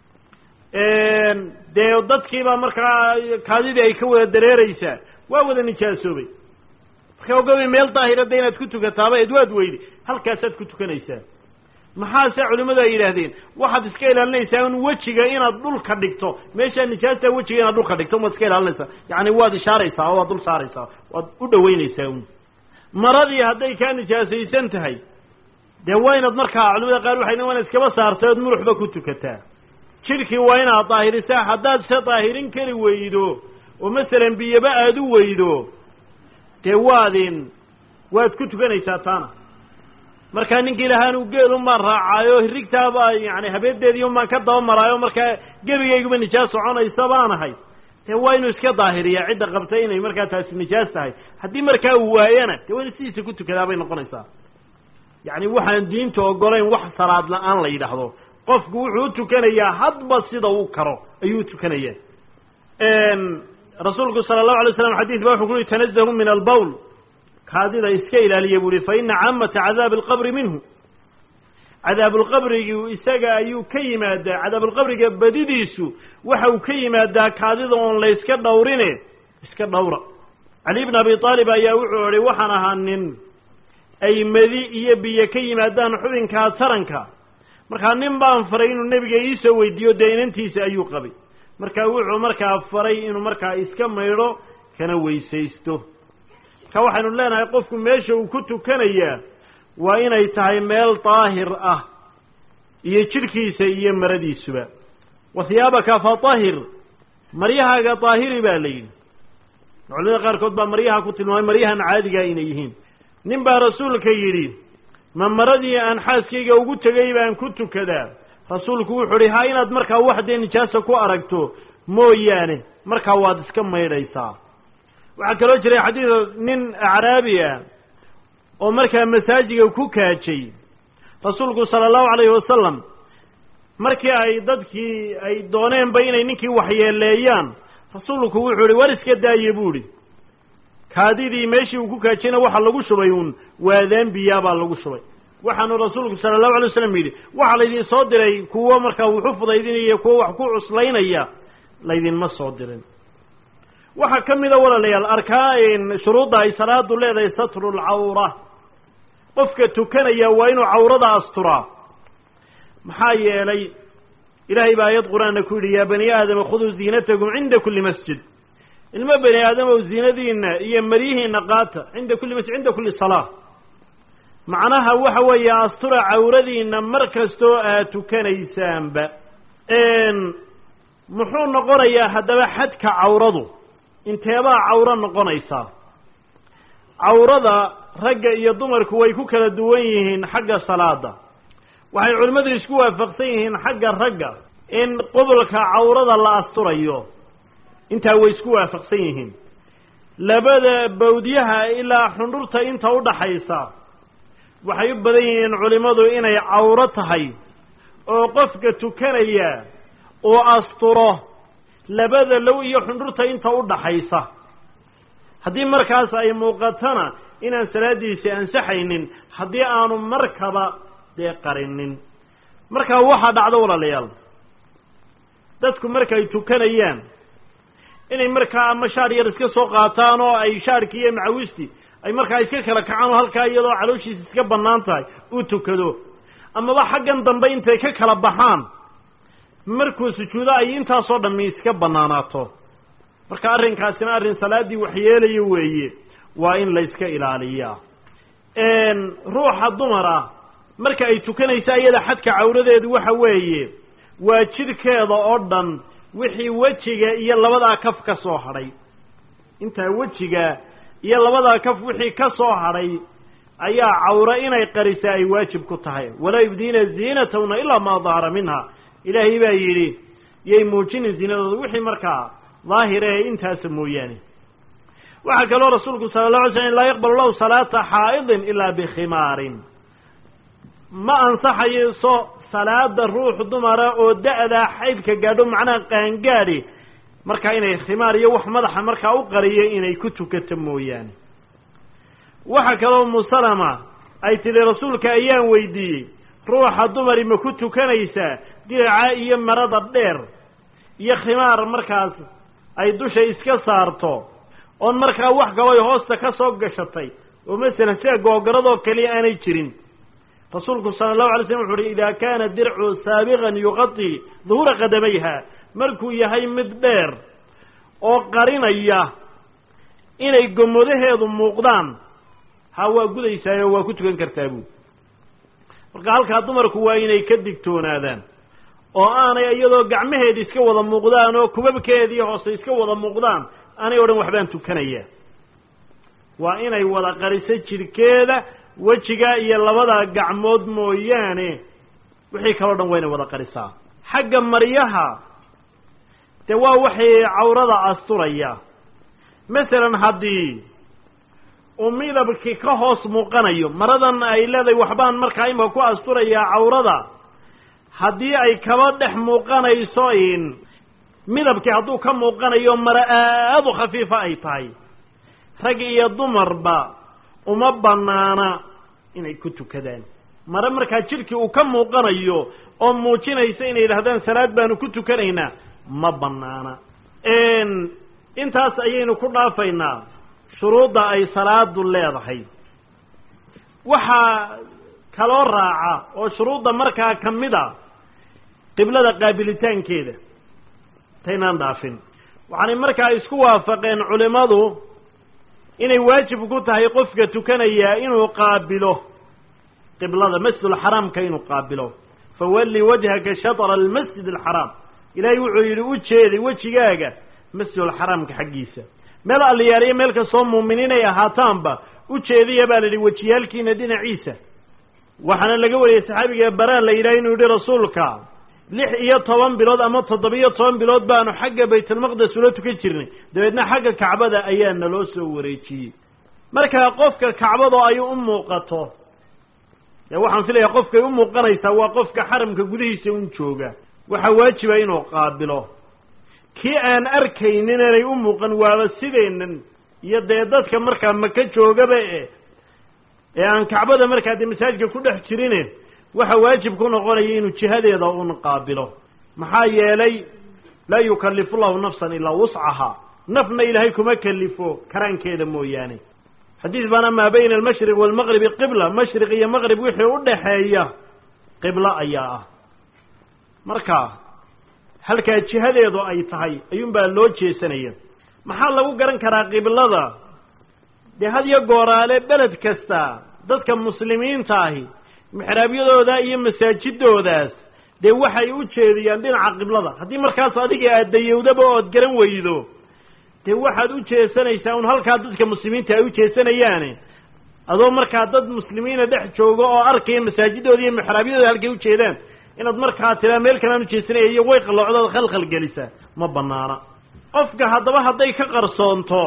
dee dadkiibaa markaa kaadidii ay ka wada dareereysaa waa wada nijaasoobay marka ogabay meel daahirada inaad ku tukataaba eed waad weydi halkaasaad ku tukanaysaa maxaase culimmadu ay yidhaahdeen waxaad iska ilaalinaysaa in wejiga inaad dhulka dhigto meeshaa nijaasta wejiga inaad dhulka dhigto maad iska ilaalinaysaa yacni waad ishaaraysaa oo waad dul saaraysaa waad u dhaweynaysaa un maradii hadday kaa nijaasaysan tahay dee waa inaad markaa culimada qaar waxay waa inaad iskaba saartay ood muruxba ku tukataa jidhkii waa inaad daahirisaa haddaad se daahirin kari weydo oo masalan biyaba aada u weydo dee waadin waad ku tukanaysaa taana markaa ninkii lahaan u geel umaan raacaayo hirigtaaba yani habeedeedii umaan ka daba maraayo markaa gebigayguba nijaas soconaysa baanahay dee waa inuu iska daahiriyaa cidda qabtay inay markaa taasi nijaas tahay haddii markaa uu waayana dee waa inu sidiisa ku tukadaa bay noqonaysaa yacni waxaan diinta ogolayn wax salaad la-aan la yidhaahdo qofku wuxuu u tukanayaa hadba sida uu karo ayuu tukanayaa rasuulku sala allahu alay slam xadiis ba wuxuu ku yihi tanazahu min albawl kaadida iska ilaaliya buu ihi fa ina caamata cadaabi alqabri minhu cadaabulqabrigu isaga ayuu ka yimaadaa cadaabulqabriga badidiisu waxa uu ka yimaadaa kaadida oon la iska dhowrine iska dhowra cali bn abi aalib ayaa wuxuu ihi waxaan ahaa nin ay madi iyo biyo ka yimaadaan xubinkaa taranka markaa nin baan faray inuu nebiga iisoo weydiiyo dee inantiisa ayuu qabay markaa wuxuu markaa faray inuu markaa iska maydho kana weysaysto marka waxaynu leenahay qofku meesha uu ku tukanayaa waa inay tahay meel daahir ah iyo jidhkiisa iyo maradiisuba wa hiyaabaka fatahir maryahaaga daahiri baa la yidhi culimada qaarkood baa maryaha ku tilmaamay maryahan caadigaa inay yihiin nin baa rasuulka yidhi ma maradii aan xaaskayga ugu tegay baan ku tukadaa rasuulku wuxuu idhi ha inaad markaa wax dee nijaasa ku aragto mooyaane markaa waad iska maydhaysaa waxaa kaloo jiray xadiid nin acraabi ah oo markaa masaajiga ku kaajay rasuulku sala allahu calayhi wasalam markii ay dadkii ay dooneenba inay ninkii waxyeeleeyaan rasuulku wuxuu ihi war iska daaye buu idhi kaadidii meeshii uu ku kaajayna waxa lagu shubay uun waadaan biyaa baa lagu shubay waxaanu rasuulku sala allahu alay wasalam yidhi waxaa laydin soo diray kuwo markaa wuxu fudaydinaya kuwo wax ku cuslaynaya laydinma soo dirin waxaa ka mida walaalayaal arkaa shuruudda ay salaadu leedahay satru lcawra qofka tukanaya waa inuu cawrada asturaa maxaa yeelay ilaahay baa aayad qur-aanna ku yidhi yaa bani aadama khuduu ziinatakum cinda kulli masjid ilmo bani aadamow ziinadiina iyo maryihiina qaata cinda kulli masjid cinda kulli salaa macnaha waxa weeye astura cawradiina mar kastoo aad tukanaysaanba muxuu noqonayaa haddaba xadka cawradu inteebaa cawro noqonaysaa cawrada ragga iyo dumarku way ku kala duwan yihiin xagga salaada waxay culimmadu isku waafaqsan yihiin xagga ragga in qubulka cawrada la asturayo intaa way isku waafaqsan yihiin labada bawdyaha ilaa xundhurta inta u dhaxaysa waxay u badan yihiin culimmadu inay cawro tahay oo qofka tukanaya oo asturo labada low iyo xundhurta inta u dhaxaysa haddii markaas ay muuqatana inaan salaadiisi ansaxaynin haddii aanu markaba dee qarinin markaa waxaa dhacdo walaalayaal dadku markay tukanayaan inay markaa ama shaar yar iska soo qaataan oo ay shaarkii iyo macawistii ay markaa iska kala kacaan oo halkaa iyadoo calooshiisa iska bannaan tahay uu tukado amaba xaggan dambe intay ka kala baxaan markuu sujuudo ay intaasoo dhammi iska bannaanaato marka arrinkaasina arrin salaaddii waxyeelayo weeye waa in la iska ilaaliyaa ruuxa dumar ah marka ay tukanaysa iyada xadka cawradeedu waxa weeye waa jidhkeeda oo dhan wixii wejiga iyo labadaa kaf ka soo hadhay intaa wejiga iyo labadaa kaf wixii ka soo hadhay ayaa cawro inay qarisa ay waajib ku tahay walaa yubdiina ziinatahuna ilaa maa dahara minha ilaahay baa yidhi yay muujinin ziinadooda wixii markaa daahiree intaasa mooyaane waxaa kaloo rasuulku sala allah alay slam laa yaqbalu lahu salaata xaa'idin ilaa bikhimaarin ma ansaxayso salaada ruux dumara oo da-daa xaydka gaadho macnaha qaangaadhi markaa inay khimaar iyo wax madaxa markaa u qariyo inay ku tukato mooyaane waxaa kaloo umusalama ay tidhi rasuulka ayaan weydiiyey ruuxa dumari ma ku tukanaysaa diraca iyo marada dheer iyo khimaar markaas ay dusha iska saarto oon markaa wax kalooy hoosta ka soo gashatay oo masalan sida googaradoo keliya aanay jirin rasuulku sala allahu alay slam wuxu uhi idaa kaana dircu saabiqan yuqatii duhuura qadamayha markuu yahay mid dheer oo qarinaya inay gomodaheedu muuqdaan ha waa gudaysaayo waa ku tukan kartaa buud marka halkaa dumarku waa inay ka digtoonaadaan oo aanay iyadoo gacmaheedi iska wada muuqdaan oo kubabkeedii hoose iska wada muuqdaan aanay odhan waxbaan tukanaya waa inay wada qariso jidhkeeda wejiga iyo labada gacmood mooyaane wixii kaloo dhan waa inay wada qarisaa xagga maryaha dee waa waxay cawrada asturaya masalan haddii uu midabkii ka hoos muuqanayo maradan ay leedahay waxbaan markaa imaka ku asturayaa cawrada haddii ay kaba dhex muuqanayso in midabkii hadduu ka muuqanayo mara aad u khafiifa ay tahay rag iyo dumarba uma banaana inay ku tukadaan mare markaa jidhkii uu ka muuqanayo oo muujinaysa inay yidhahdaan salaad baanu ku tukanaynaa ma banaana intaas ayaynu ku dhaafaynaa shuruudda ay salaadu leedahay waxaa kaloo raaca oo shuruudda markaa ka mid a qiblada qaabilitaankeeda taynaan dhaafin waxaanay markaa isku waafaqeen culimmadu inay waajib ku tahay qofka tukanayaa inuu qaabilo qiblada masjidulxaraamka inuu qaabilo fawalli wajhaka shatra almasjid alxaraam ilaahay wuxuu yidhi u jeeday wejigaaga masjidulxaraamka xaggiisa meel alliyaariyo meel kastoo muuminiin ay ahaataanba u jeediya baa la yidhi wejiyaalkiina dhinaciisa waxaana laga wariyey saxaabiga baraan la yidhaha inuu yidhi rasuulka lix iyo toban bilood ama toddobiyo toban bilood baanu xagga baytulmaqdes ula tukan jirnay dabeedna xagga kacbada ayaa naloo soo wareejiyey markaa qofka kacbado ay u muuqato dee waxaan filayaa qofkay u muuqanaysaa waa qofka xaramka gudihiisa un jooga waxaa waajiba inuu qaabilo kii aan arkaynin inay u muuqan waaba sideenan iyo dee dadka markaa maka joogaba e ee aan kacbada markaa dee masaajidka ku dhex jirine waxa waajib ku noqonaya inuu jihadeeda un qaabilo maxaa yeelay laa yukallifu llahu nafsan ilaa wuscahaa nafna ilaahay kuma kalifo karaankeeda mooyaane xadiis baana maa bayna almashriq waalmaqribi qibla mashriq iyo maqrib wixii u dhaxeeya qiblo ayaa ah marka halkaa jihadeedu ay tahay ayuunbaa loo jeesanaya maxaa lagu garan karaa qiblada dee had iyo gooraale beled kasta dadka muslimiinta ahi mixraabyadooda iyo masaajidoodaas dee waxay u jeediyaan dhinaca qiblada haddii markaas adiga aad dayowdaba ood garan weydo dee waxaad u jeesanaysaa un halkaa dadka muslimiinta ay u jeesanayaane adoo markaa dad muslimiina dhex joogo oo arkaya masaajidooda iyo mixraabyadooda halkay ujeedaan inaad markaa tiraa meel kalaan ujeesanaya iyo way qalloocdood khalkhal gelisa ma banaana qofka haddaba hadday ka qarsoonto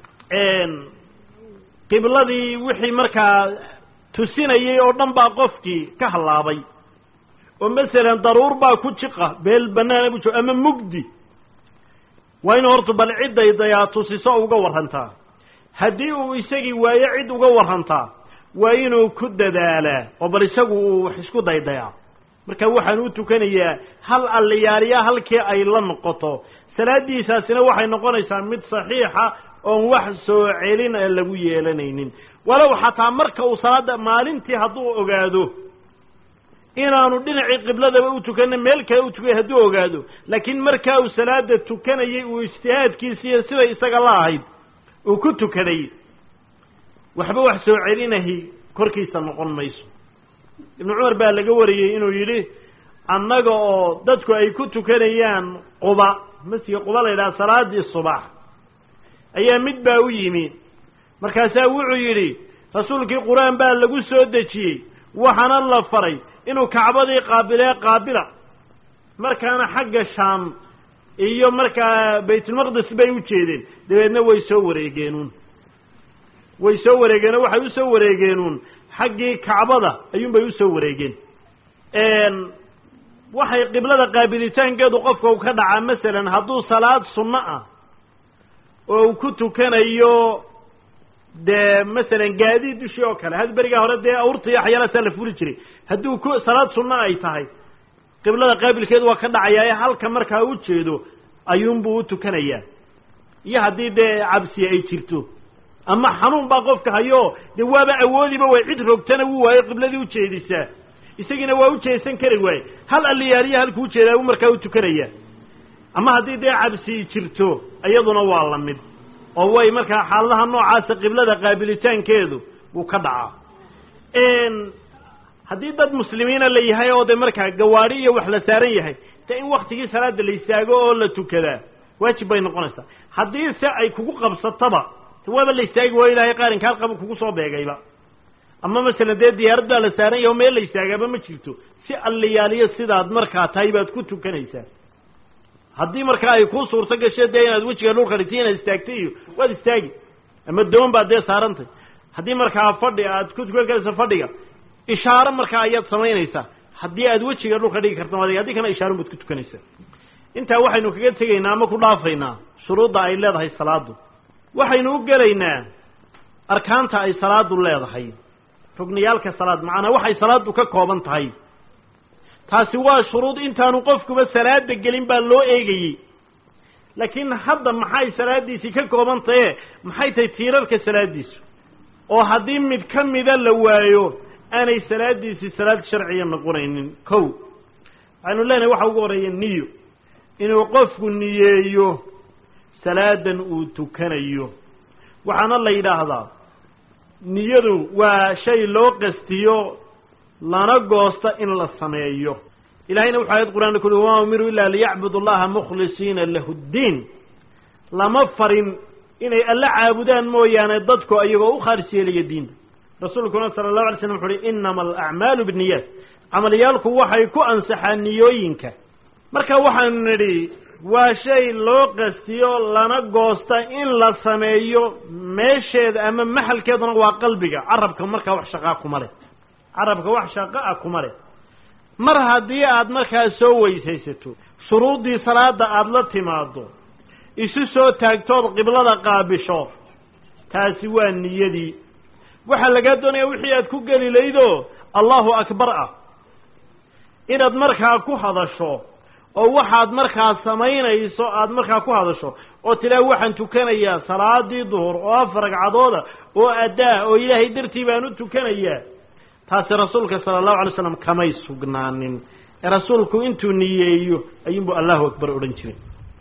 qibladii wixii markaa tusinayay oo dhan baa qofkii ka hallaabay oo masalan daruur baa ku jiqa beel banaana bu ama mugdi waa inu horta bal cidday dayaa tusiso uga warrantaa haddii uu isagii waayo cid uga warrantaa waa inuu ku dadaalaa oo bal isagu uu wax isku daydayaa marka waxaan u tukanayaa hal alliyaariya halkii ay la noqoto salaadiisaasina waxay noqonaysaa mid saxiixa oon wax soo celin aan lagu yeelanaynin walow xataa marka uu salaada maalintii hadduu ogaado inaanu dhinacii qibladaba u tukanna meel kale u tukay hadduu ogaado laakiin markaa uu salaada tukanayay uu ijtihaadkiisa iyo siday isaga la ahayd uu ku tukaday waxba wax soo celinahi korkiisa noqon mayso ibnu cumar baa laga wariyey inuu yidhi annaga oo dadku ay ku tukanayaan quba masjidka quba la yidhaha salaadii subax ayaa mid baa u yimi markaasaa wuxuu yidhi rasuulkii qur-aan baa lagu soo dejiyey waxaana la faray inuu kacbadii qaabilee qaabila markaana xagga shaam iyo markaa baytulmaqdis bay u jeedeen dabeedna way soo wareegeenuun way soo wareegeenoo waxay u soo wareegeenuun xaggii kacbada ayuunbay u soo wareegeen waxay qiblada qaabilitaankeedu qofka u ka dhacaa masalan hadduu salaad sunno ah oo uu ku tukanayo dee masalan gaadiid dushii oo kale had berigaa hore dee awrta iyo waxyaalaasaa la fuli jiray haddii ku salaad sunno ay tahay qiblada qaabilkeedu waa ka dhacayaa ee halka markaa u jeedo ayuunbuu u tukanayaa iyo haddii dee cabsi ay jirto ama xanuun baa qofka hayo dee waaba awoodiba way cid rogtana wuu waayo qibladii ujeedisaa isagiina waa u jeesan kari waaye hal alliyaariya halkuu ujeedaa u markaa u tukanaya ama haddii dee cabsi jirto iyaduna waa la mid oo way markaa xaaladaha noocaasa qiblada qaabilitaankeedu wuu ka dhacaa haddii dad muslimiina la yahay oo de markaa gawaadhi iyo wax la saaran yahay de in waktigii salaada la istaago oo la tukadaa waajib bay noqonaysaa haddii se ay kugu qabsataba waaba la istaagi waayo ilahay qaarinkaa qaba kugu soo beegayba ama masalan dee diyaarad baa la saaran yahay oo meel la istaagaaba ma jirto si alliyaaliyo sidaad markaa tahay baad ku tukanaysaa haddii markaa ay kuu suurto gasho dee inaad wejiga dhulka dhigtay inaad istaagtay iyo waad istaagi ama doon baad dee saarantay haddii markaa fadhi aad ku tukan karayso fadhiga ishaaro markaa ayaad samaynaysaa haddii aad wejiga dhulka dhigi karto adiga haddii kana ishaaro baad ku tukanaysaa intaa waxaynu kaga tegaynaa ama ku dhaafaynaa shuruudda ay leedahay salaadu waxaynu u gelaynaa arkaanta ay salaadu leedahay rugniyaalka salaad macnaa waxay salaadu ka kooban tahay taasi waa shuruud intaanu qofkuba salaada gelin baa loo eegayey laakiin hadda maxay salaadiisii ka kooban tahay maxay tahay tiirarka salaadiisu oo haddii mid ka mida la waayo aanay salaadiisii salaad sharciya noqonaynin kow waxaynu leenahay waxa ugu horeeya niyo inuu qofku niyeeyo salaadan uu tukanayo waxaana la yidhaahdaa niyadu waa shay loo qastiyo lana goosta in la sameeyo ilaahayna wuxuu aayad qur'aan ku yidhi wamaa umiruu ilaa liyacbudu allaha mukhlisiina lahu ddiin lama farin inay alla caabudaan mooyaane dadku ayagoo u khaaris yeelaya diinta rasuulkuna sala allahu alay slam wuxu uhi innama alacmaalu binniyaat camaliyaalku waxay ku ansaxaan niyooyinka marka waxaanu nidhi waa shay loo qastiyo lana goosta in la sameeyo meesheeda ama maxalkeeduna waa qalbiga carabka markaa wax shaqaa kuma leh carabka wax shaqo ah kuma leh mar haddii aad markaa soo weysaysato shuruuddii salaada aada la timaado isu soo taagtood qiblada qaabisho taasi waa niyadii waxaa lagaa doonaya wixii aad ku geli laydo allahu akbar ah inaad markaa ku hadasho oo waxaad markaa samaynayso aad markaa ku hadasho oo tilaa waxaan tukanayaa salaadii duhur oo afar ragcadooda oo adaa oo ilaahay dartii baan u tukanayaa taasi rasuulka sala allahu alay slam kamay sugnaanin ee rasuulku intuu niyeeyo ayuunbu allahu akbar odhan jiray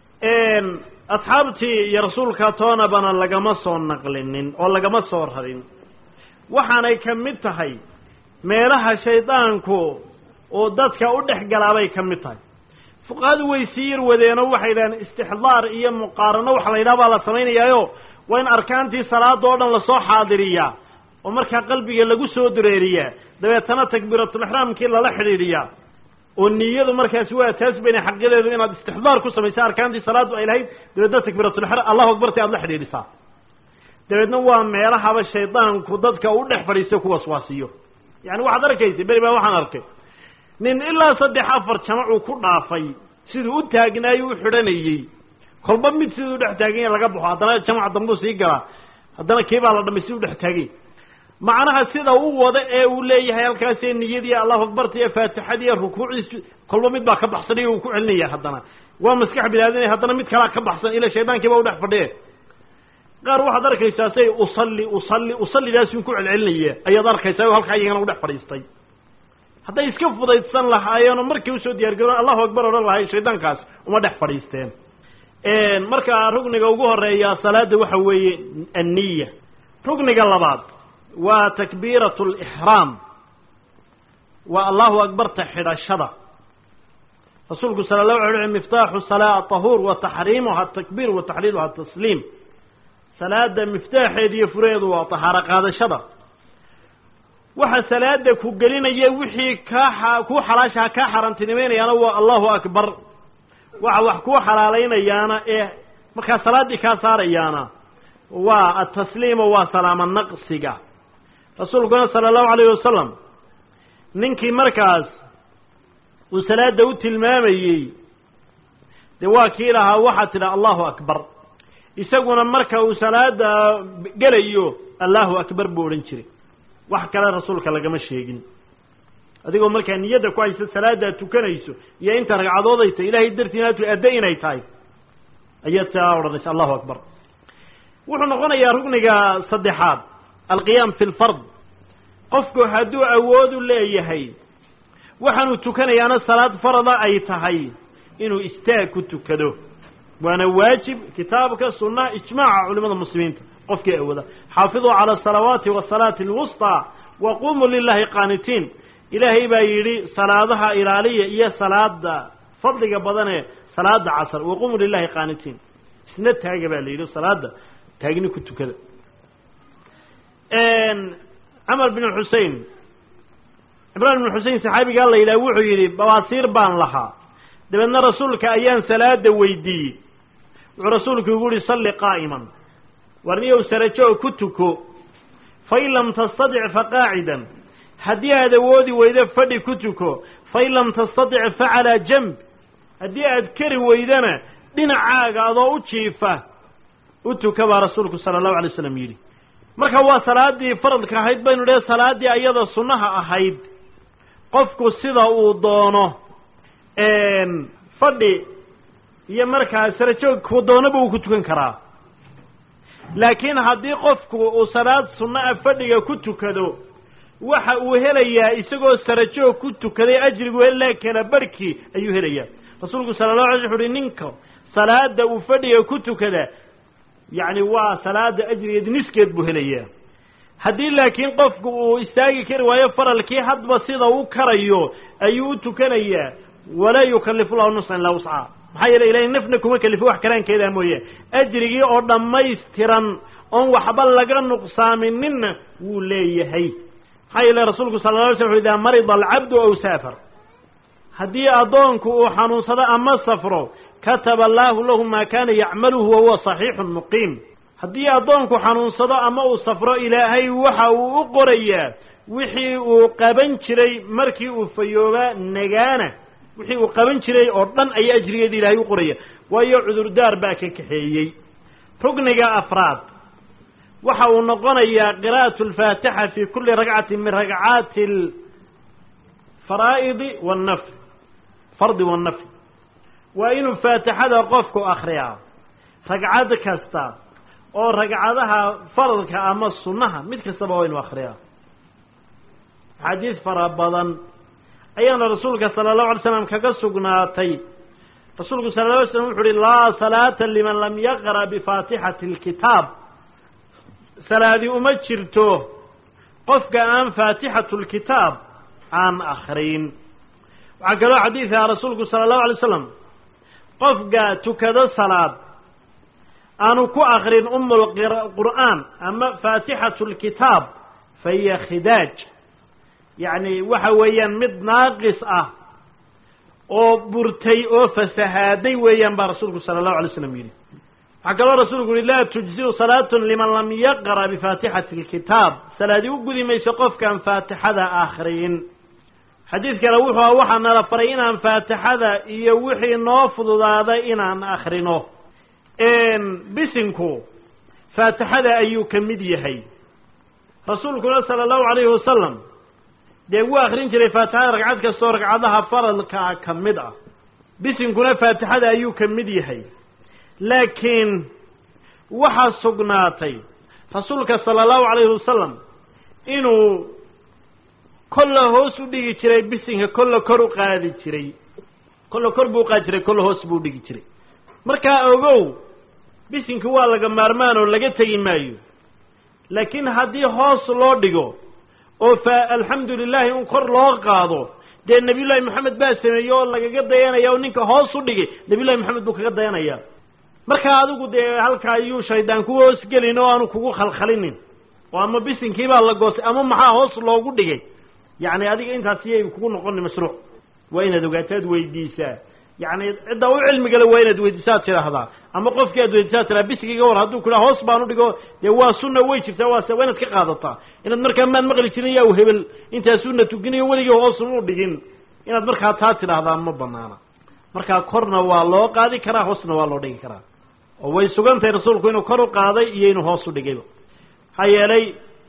asxaabtii iyo rasuulka toonabana lagama soo naqlinin oo lagama soo rarin waxaanay ka mid tahay meelaha shaydaanku oo dadka u dhex galaabay ka mid tahay fuqahadu way sii yar wadeenoo waxay yidhahaan istixdaar iyo muqaarano waxa la yidhaha baa la samaynayaayo waa in arkaantii salaada oo dhan lasoo xaadiriyaa oo markaa qalbiga lagu soo dureeriyaa dabeetana takbiiratulixraamkii lala xidhiidhiyaa oo niyadu markaasi waa taas bayna xaqiyadeedu inaad istixdaar ku samaysa arkaantii salaadu ay lahayd dabeedna takbiiratulixraam allahu akbarti aad la xidhiidhisaa dabeedna waa meelahaba shaydaanku dadka u dhex fadhiisto ku waswaasiyo yani waxaad arkaysa beri baa waxaan arkay nin ilaa saddex afar jamacuu ku dhaafay siduu u taagnaayo u xidhanayey kolba mid siduu dhex taaganya laga baxo haddana jamaca dambuu sii galaa haddana kii baa la dhamay siduu dhex taagay macnaha sida u wada ee uu leeyahay halkaasee niyadii allahu akbarta iyo faatixadii iyo rukuuciis kolba mid baa ka baxsanay uu ku celinaya haddana waa maskax bilaadinaya haddana mid kalaa ka baxsan ila shaydaankiiba u dhex fadhiye qaar waxaad arkaysaa say usalli usalli usallidaasuu ku celcelinaya ayaad arkaysaa oo halkaa iyagana u dhex fadhiistay hadday iska fudaydsan lahaayeenoo markii usoo diyaargaroon allahu akbar odhan lahay shaydaankaas uma dhex fadhiisteen marka rugniga ugu horeeya salaada waxa weeye anniya rugniga labaad waa takbiiratu lixraam waa allahu akbarta xidhashada rasuulku sala allahu alay slm miftaaxu salaa tahuur wa taxriimuha atakbiir wa taxliiluha atasliim salaada miftaaxeed iyo fureedu waa tahaaro qaadashada waxa salaada ku gelinaya wixii ka ku xalaasha ka xarantinimeenayana waa allahu akbar waxa wax ku xalaalaynayaana ee marka salaadii ka saarayaana waa at-tasliim wa salaam an-naqsiga rasuulku sallallahu alayhi wasallam ninkii markaas uu salaada u tilmaamayay de waa kii lahaa waxa tira allahu akbar isaguna marka uu salaada galayo allahu akbar buu oran jiray wax kale rasuulka lagama sheegin adigoo markaa niyada ku hayso salaada tukanayso iyo inta ragcadoodayta ilaahay dartiina tu aada inay tahay ayaad saa oranaysaa allahu akbar wuxuu noqonayaa rugniga saddexaad alqiyaam fi lfard qofku hadduu awood u leeyahay waxaanu tukanayaana salaad farada ay tahay inuu istaag ku tukado waana waajib kitaabka sunnaha ijmaaca culimada muslimiinta qofkii awooda xaafiduu cala asalawaati wasalaati alwusطى waqumuu lilahi qaanitiin ilaahay baa yidhi salaadaha ilaaliya iyo salaada fadliga badanee salaada casr waqumuu lilahi qaanitiin isna taaga baa la yidhi salaada taagni ku tukada camar bin xusein cibraan bin xusein saxaabigaa la yidhaha wuxuu yidhi bawaasiir baan lahaa dabeedna rasuulka ayaan salaada weydiiyey wuxuu rasuulku igu yidhi salli qaa'iman warniyow sarajo ku tuko fain lam tastadic faqaacidan haddii aad awoodi weydo fadhi ku tuko fain lam tastadic facalaa janb haddii aad kari weydana dhinacaaga adoo u jiifa u tuka baa rasuulku sala allahu alay wasalam yidhi marka waa salaadii faradka ahayd baynu dhe salaadii ayada sunnaha ahayd qofku sida uu doono fadhi iyo markaa sarajoog ku doonaba uu ku tukan karaa laakiin haddii qofku uu salaad sunna ah fadhiga ku tukado waxa uu helayaa isagoo sarajoog ku tukaday ajrigu helaa kala barhkii ayuu helayaa rasuulku sala allahu alay wuxu uhi ninka salaada uu fadhiga ku tukada yacni waa salaada ajrigeed niskeed buu helayaa haddii laakiin qofku uu istaagi kari waayo faralkii hadba sida u karayo ayuu u tukanayaa walaa yukallifu llahu nafsan illaa wuscaha maxaa yeelay ilahay nafna kuma kalifo wax karaankeedaa mooye ajrigii oo dhammaystiran oon waxba laga nuqsaaminina wuu leeyahay maxaa yeelay rasuulku sala la alay slam wuxu idaa marida alcabdu aw saafar haddii addoonku uu xanuunsado ama safro kataba allaahu lahu maa kaana yacmaluhu wahuwa saxiixun muqiim haddii addoonku xanuunsado ama uu safro ilaahay waxa uu u qorayaa wixii uu qaban jiray markii uu fayoobaa nagaana wixii uu qaban jiray oo dhan ayaa ajrigeeda ilaahay u qoraya waayo cudurdaar baa ka kaxeeyey rugniga afraad waxa uu noqonayaa qiraa'atu alfaatixa fi kulli ragcatin min ragcaati alfaraa'idi wannafl fardi wannafl waa inuu faatixada qofku akhriyaa ragcad kasta oo ragcadaha faradka ama sunnaha mid kastaba waa inuu akhriyaa xadiis fara badan ayaana rasuulka sala allahu alay slam kaga sugnaatay rasuulku sala lla alay slam wuxu uhi laa salaata liman lam yaqra' bifaatixati alkitaab salaadi uma jirto qofka aan faatixatu lkitaab aan akhrin waxaa kaloo xadiis aha rasuulku sala allahu alay slam qofka tukado salaad aanu ku akrin umul qur'aan ama faatixatu lkitaab fa hiya khidaaj yacni waxa weeyaan mid naaqis ah oo burtay oo fasahaaday weeyaan baa rasuulku sala allahu alay slam yidhi waxaa kaloo rasuulku yihi laa tujziu salaatun liman lam yaqra' bifaatixati alkitaab salaadii u gudi mayso qofkaan faatixada akhriyin xadiid kale wuxuu aha waxaa nala faray inaan faatixada iyo wixii noo fududaaday inaan akhrino bisinku faatixada ayuu ka mid yahay rasuulkuna sala allahu calayhi wasalam dee wuu akrin jiray faatixada ragcad kastoo ragcadaha faradkaa ka mid ah bisinkuna faatixada ayuu ka mid yahay laakiin waxaa sugnaatay rasuulka sala allahu calayhi wasalam inuu kolla hoos u dhigi jiray bisinka kolla kor u qaadi jiray kolla kor buu uqaadi jiray kolla hoos buu udhigi jiray markaa ogow bisinka waa laga maarmaan oo laga tegi maayo laakiin haddii hoos loo dhigo oo fa alxamdu lilahi un kor loo qaado dee nabiyullaahi moxamed baa sameeyey oo lagaga dayanaya oo ninka hoos u dhigay nabiyullahi moxamed buu kaga dayanaya markaa adigu dee halkaa ayuu shaydaan ku hoos gelin oo aanu kugu khalkhalinin oo ama bisinkii baa la goostay ama maxaa hoos loogu dhigay yacni adiga intaas iyay kugu noqoni mashruuc waa inaad ogaataad weydiisaa yacni cidda u cilmigale waa inaad weydiisaad tidhaahdaa ama qofkii aad weydiisaad tidhaha bisigiga war hadduu ku dhaha hoos baan u dhigo dee waa sunna way jirtaa waase waa inaad ka qaadataa inaad markaa maan maqli jirin yaa u hebel intaa sunna tuginayo weligii hoosun u dhigin inaad markaa taa tidhaahdaa ma banaana markaa korna waa loo qaadi karaa hoosna waa loo dhigi karaa oo way sugan tahay rasuulku inuu kor u qaaday iyo inuu hoos u dhigayba maxaa yeelay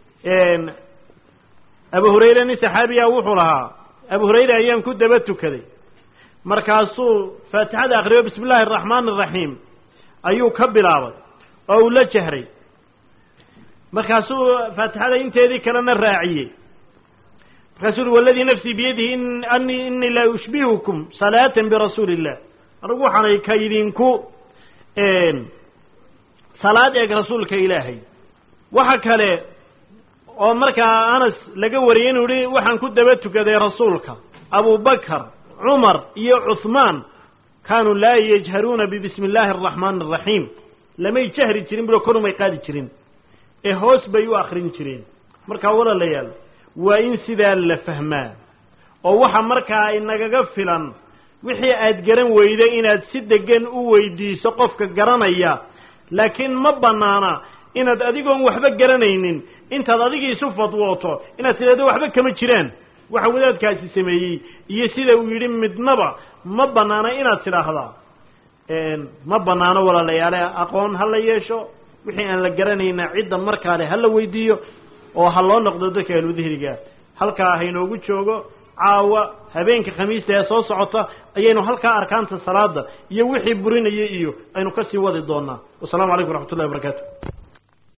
abu hurayre nin saxaabiya wuxuu lahaa abu hurayre ayaan ku daba tukaday markaasuu faatixada akriyo bismi illaahi araxmaani araxiim ayuu ka bilaabay oo uu la jahray markaasuu faatixada inteedii kalena raaciyey markaasuu ui waladii nafsii biyadihi ani inii la ushbihukum salaatan birasuuli illah anigu waxaanay ka idinku salaad eeg rasuulka ilaahay waxa kale oo markaa anas laga wariyey inuu yihi waxaan ku daba tukaday rasuulka abubakar cumar iyo cuhmaan kaanuu laa yajharuuna bibismi illaahi araxmaani araxiim lamay jahri jirin bulo korumay qaadi jirin ee hoos bay u akrin jireen markaa walaalayaal waa in sidaa la fahmaa oo waxa markaa inagaga filan wixii aad garan weyda inaad si degan u weydiiso qofka garanaya laakiin ma banaana inaad adigoon waxba garanaynin intaad adigii isu fadwooto inaad tidhaahdo waxba kama jiraan waxa wadaadkaasi sameeyey iyo sida uu yidhi midnaba ma banaana inaad tidhaahdaa ma banaano walaalayaale aqoon ha la yeesho wixii aan la garanayna cidda markaale ha la weydiiyo oo ha loo noqdo dadka ahludihriga halkaa haynoogu joogo caawa habeenka khamiista ee soo socota ayaynu halkaa arkaanta salaada iyo wixii burinaya iyo aynu kasii wadi doonaa wasalaamu calaykum waraxmatullahi wabarakaatu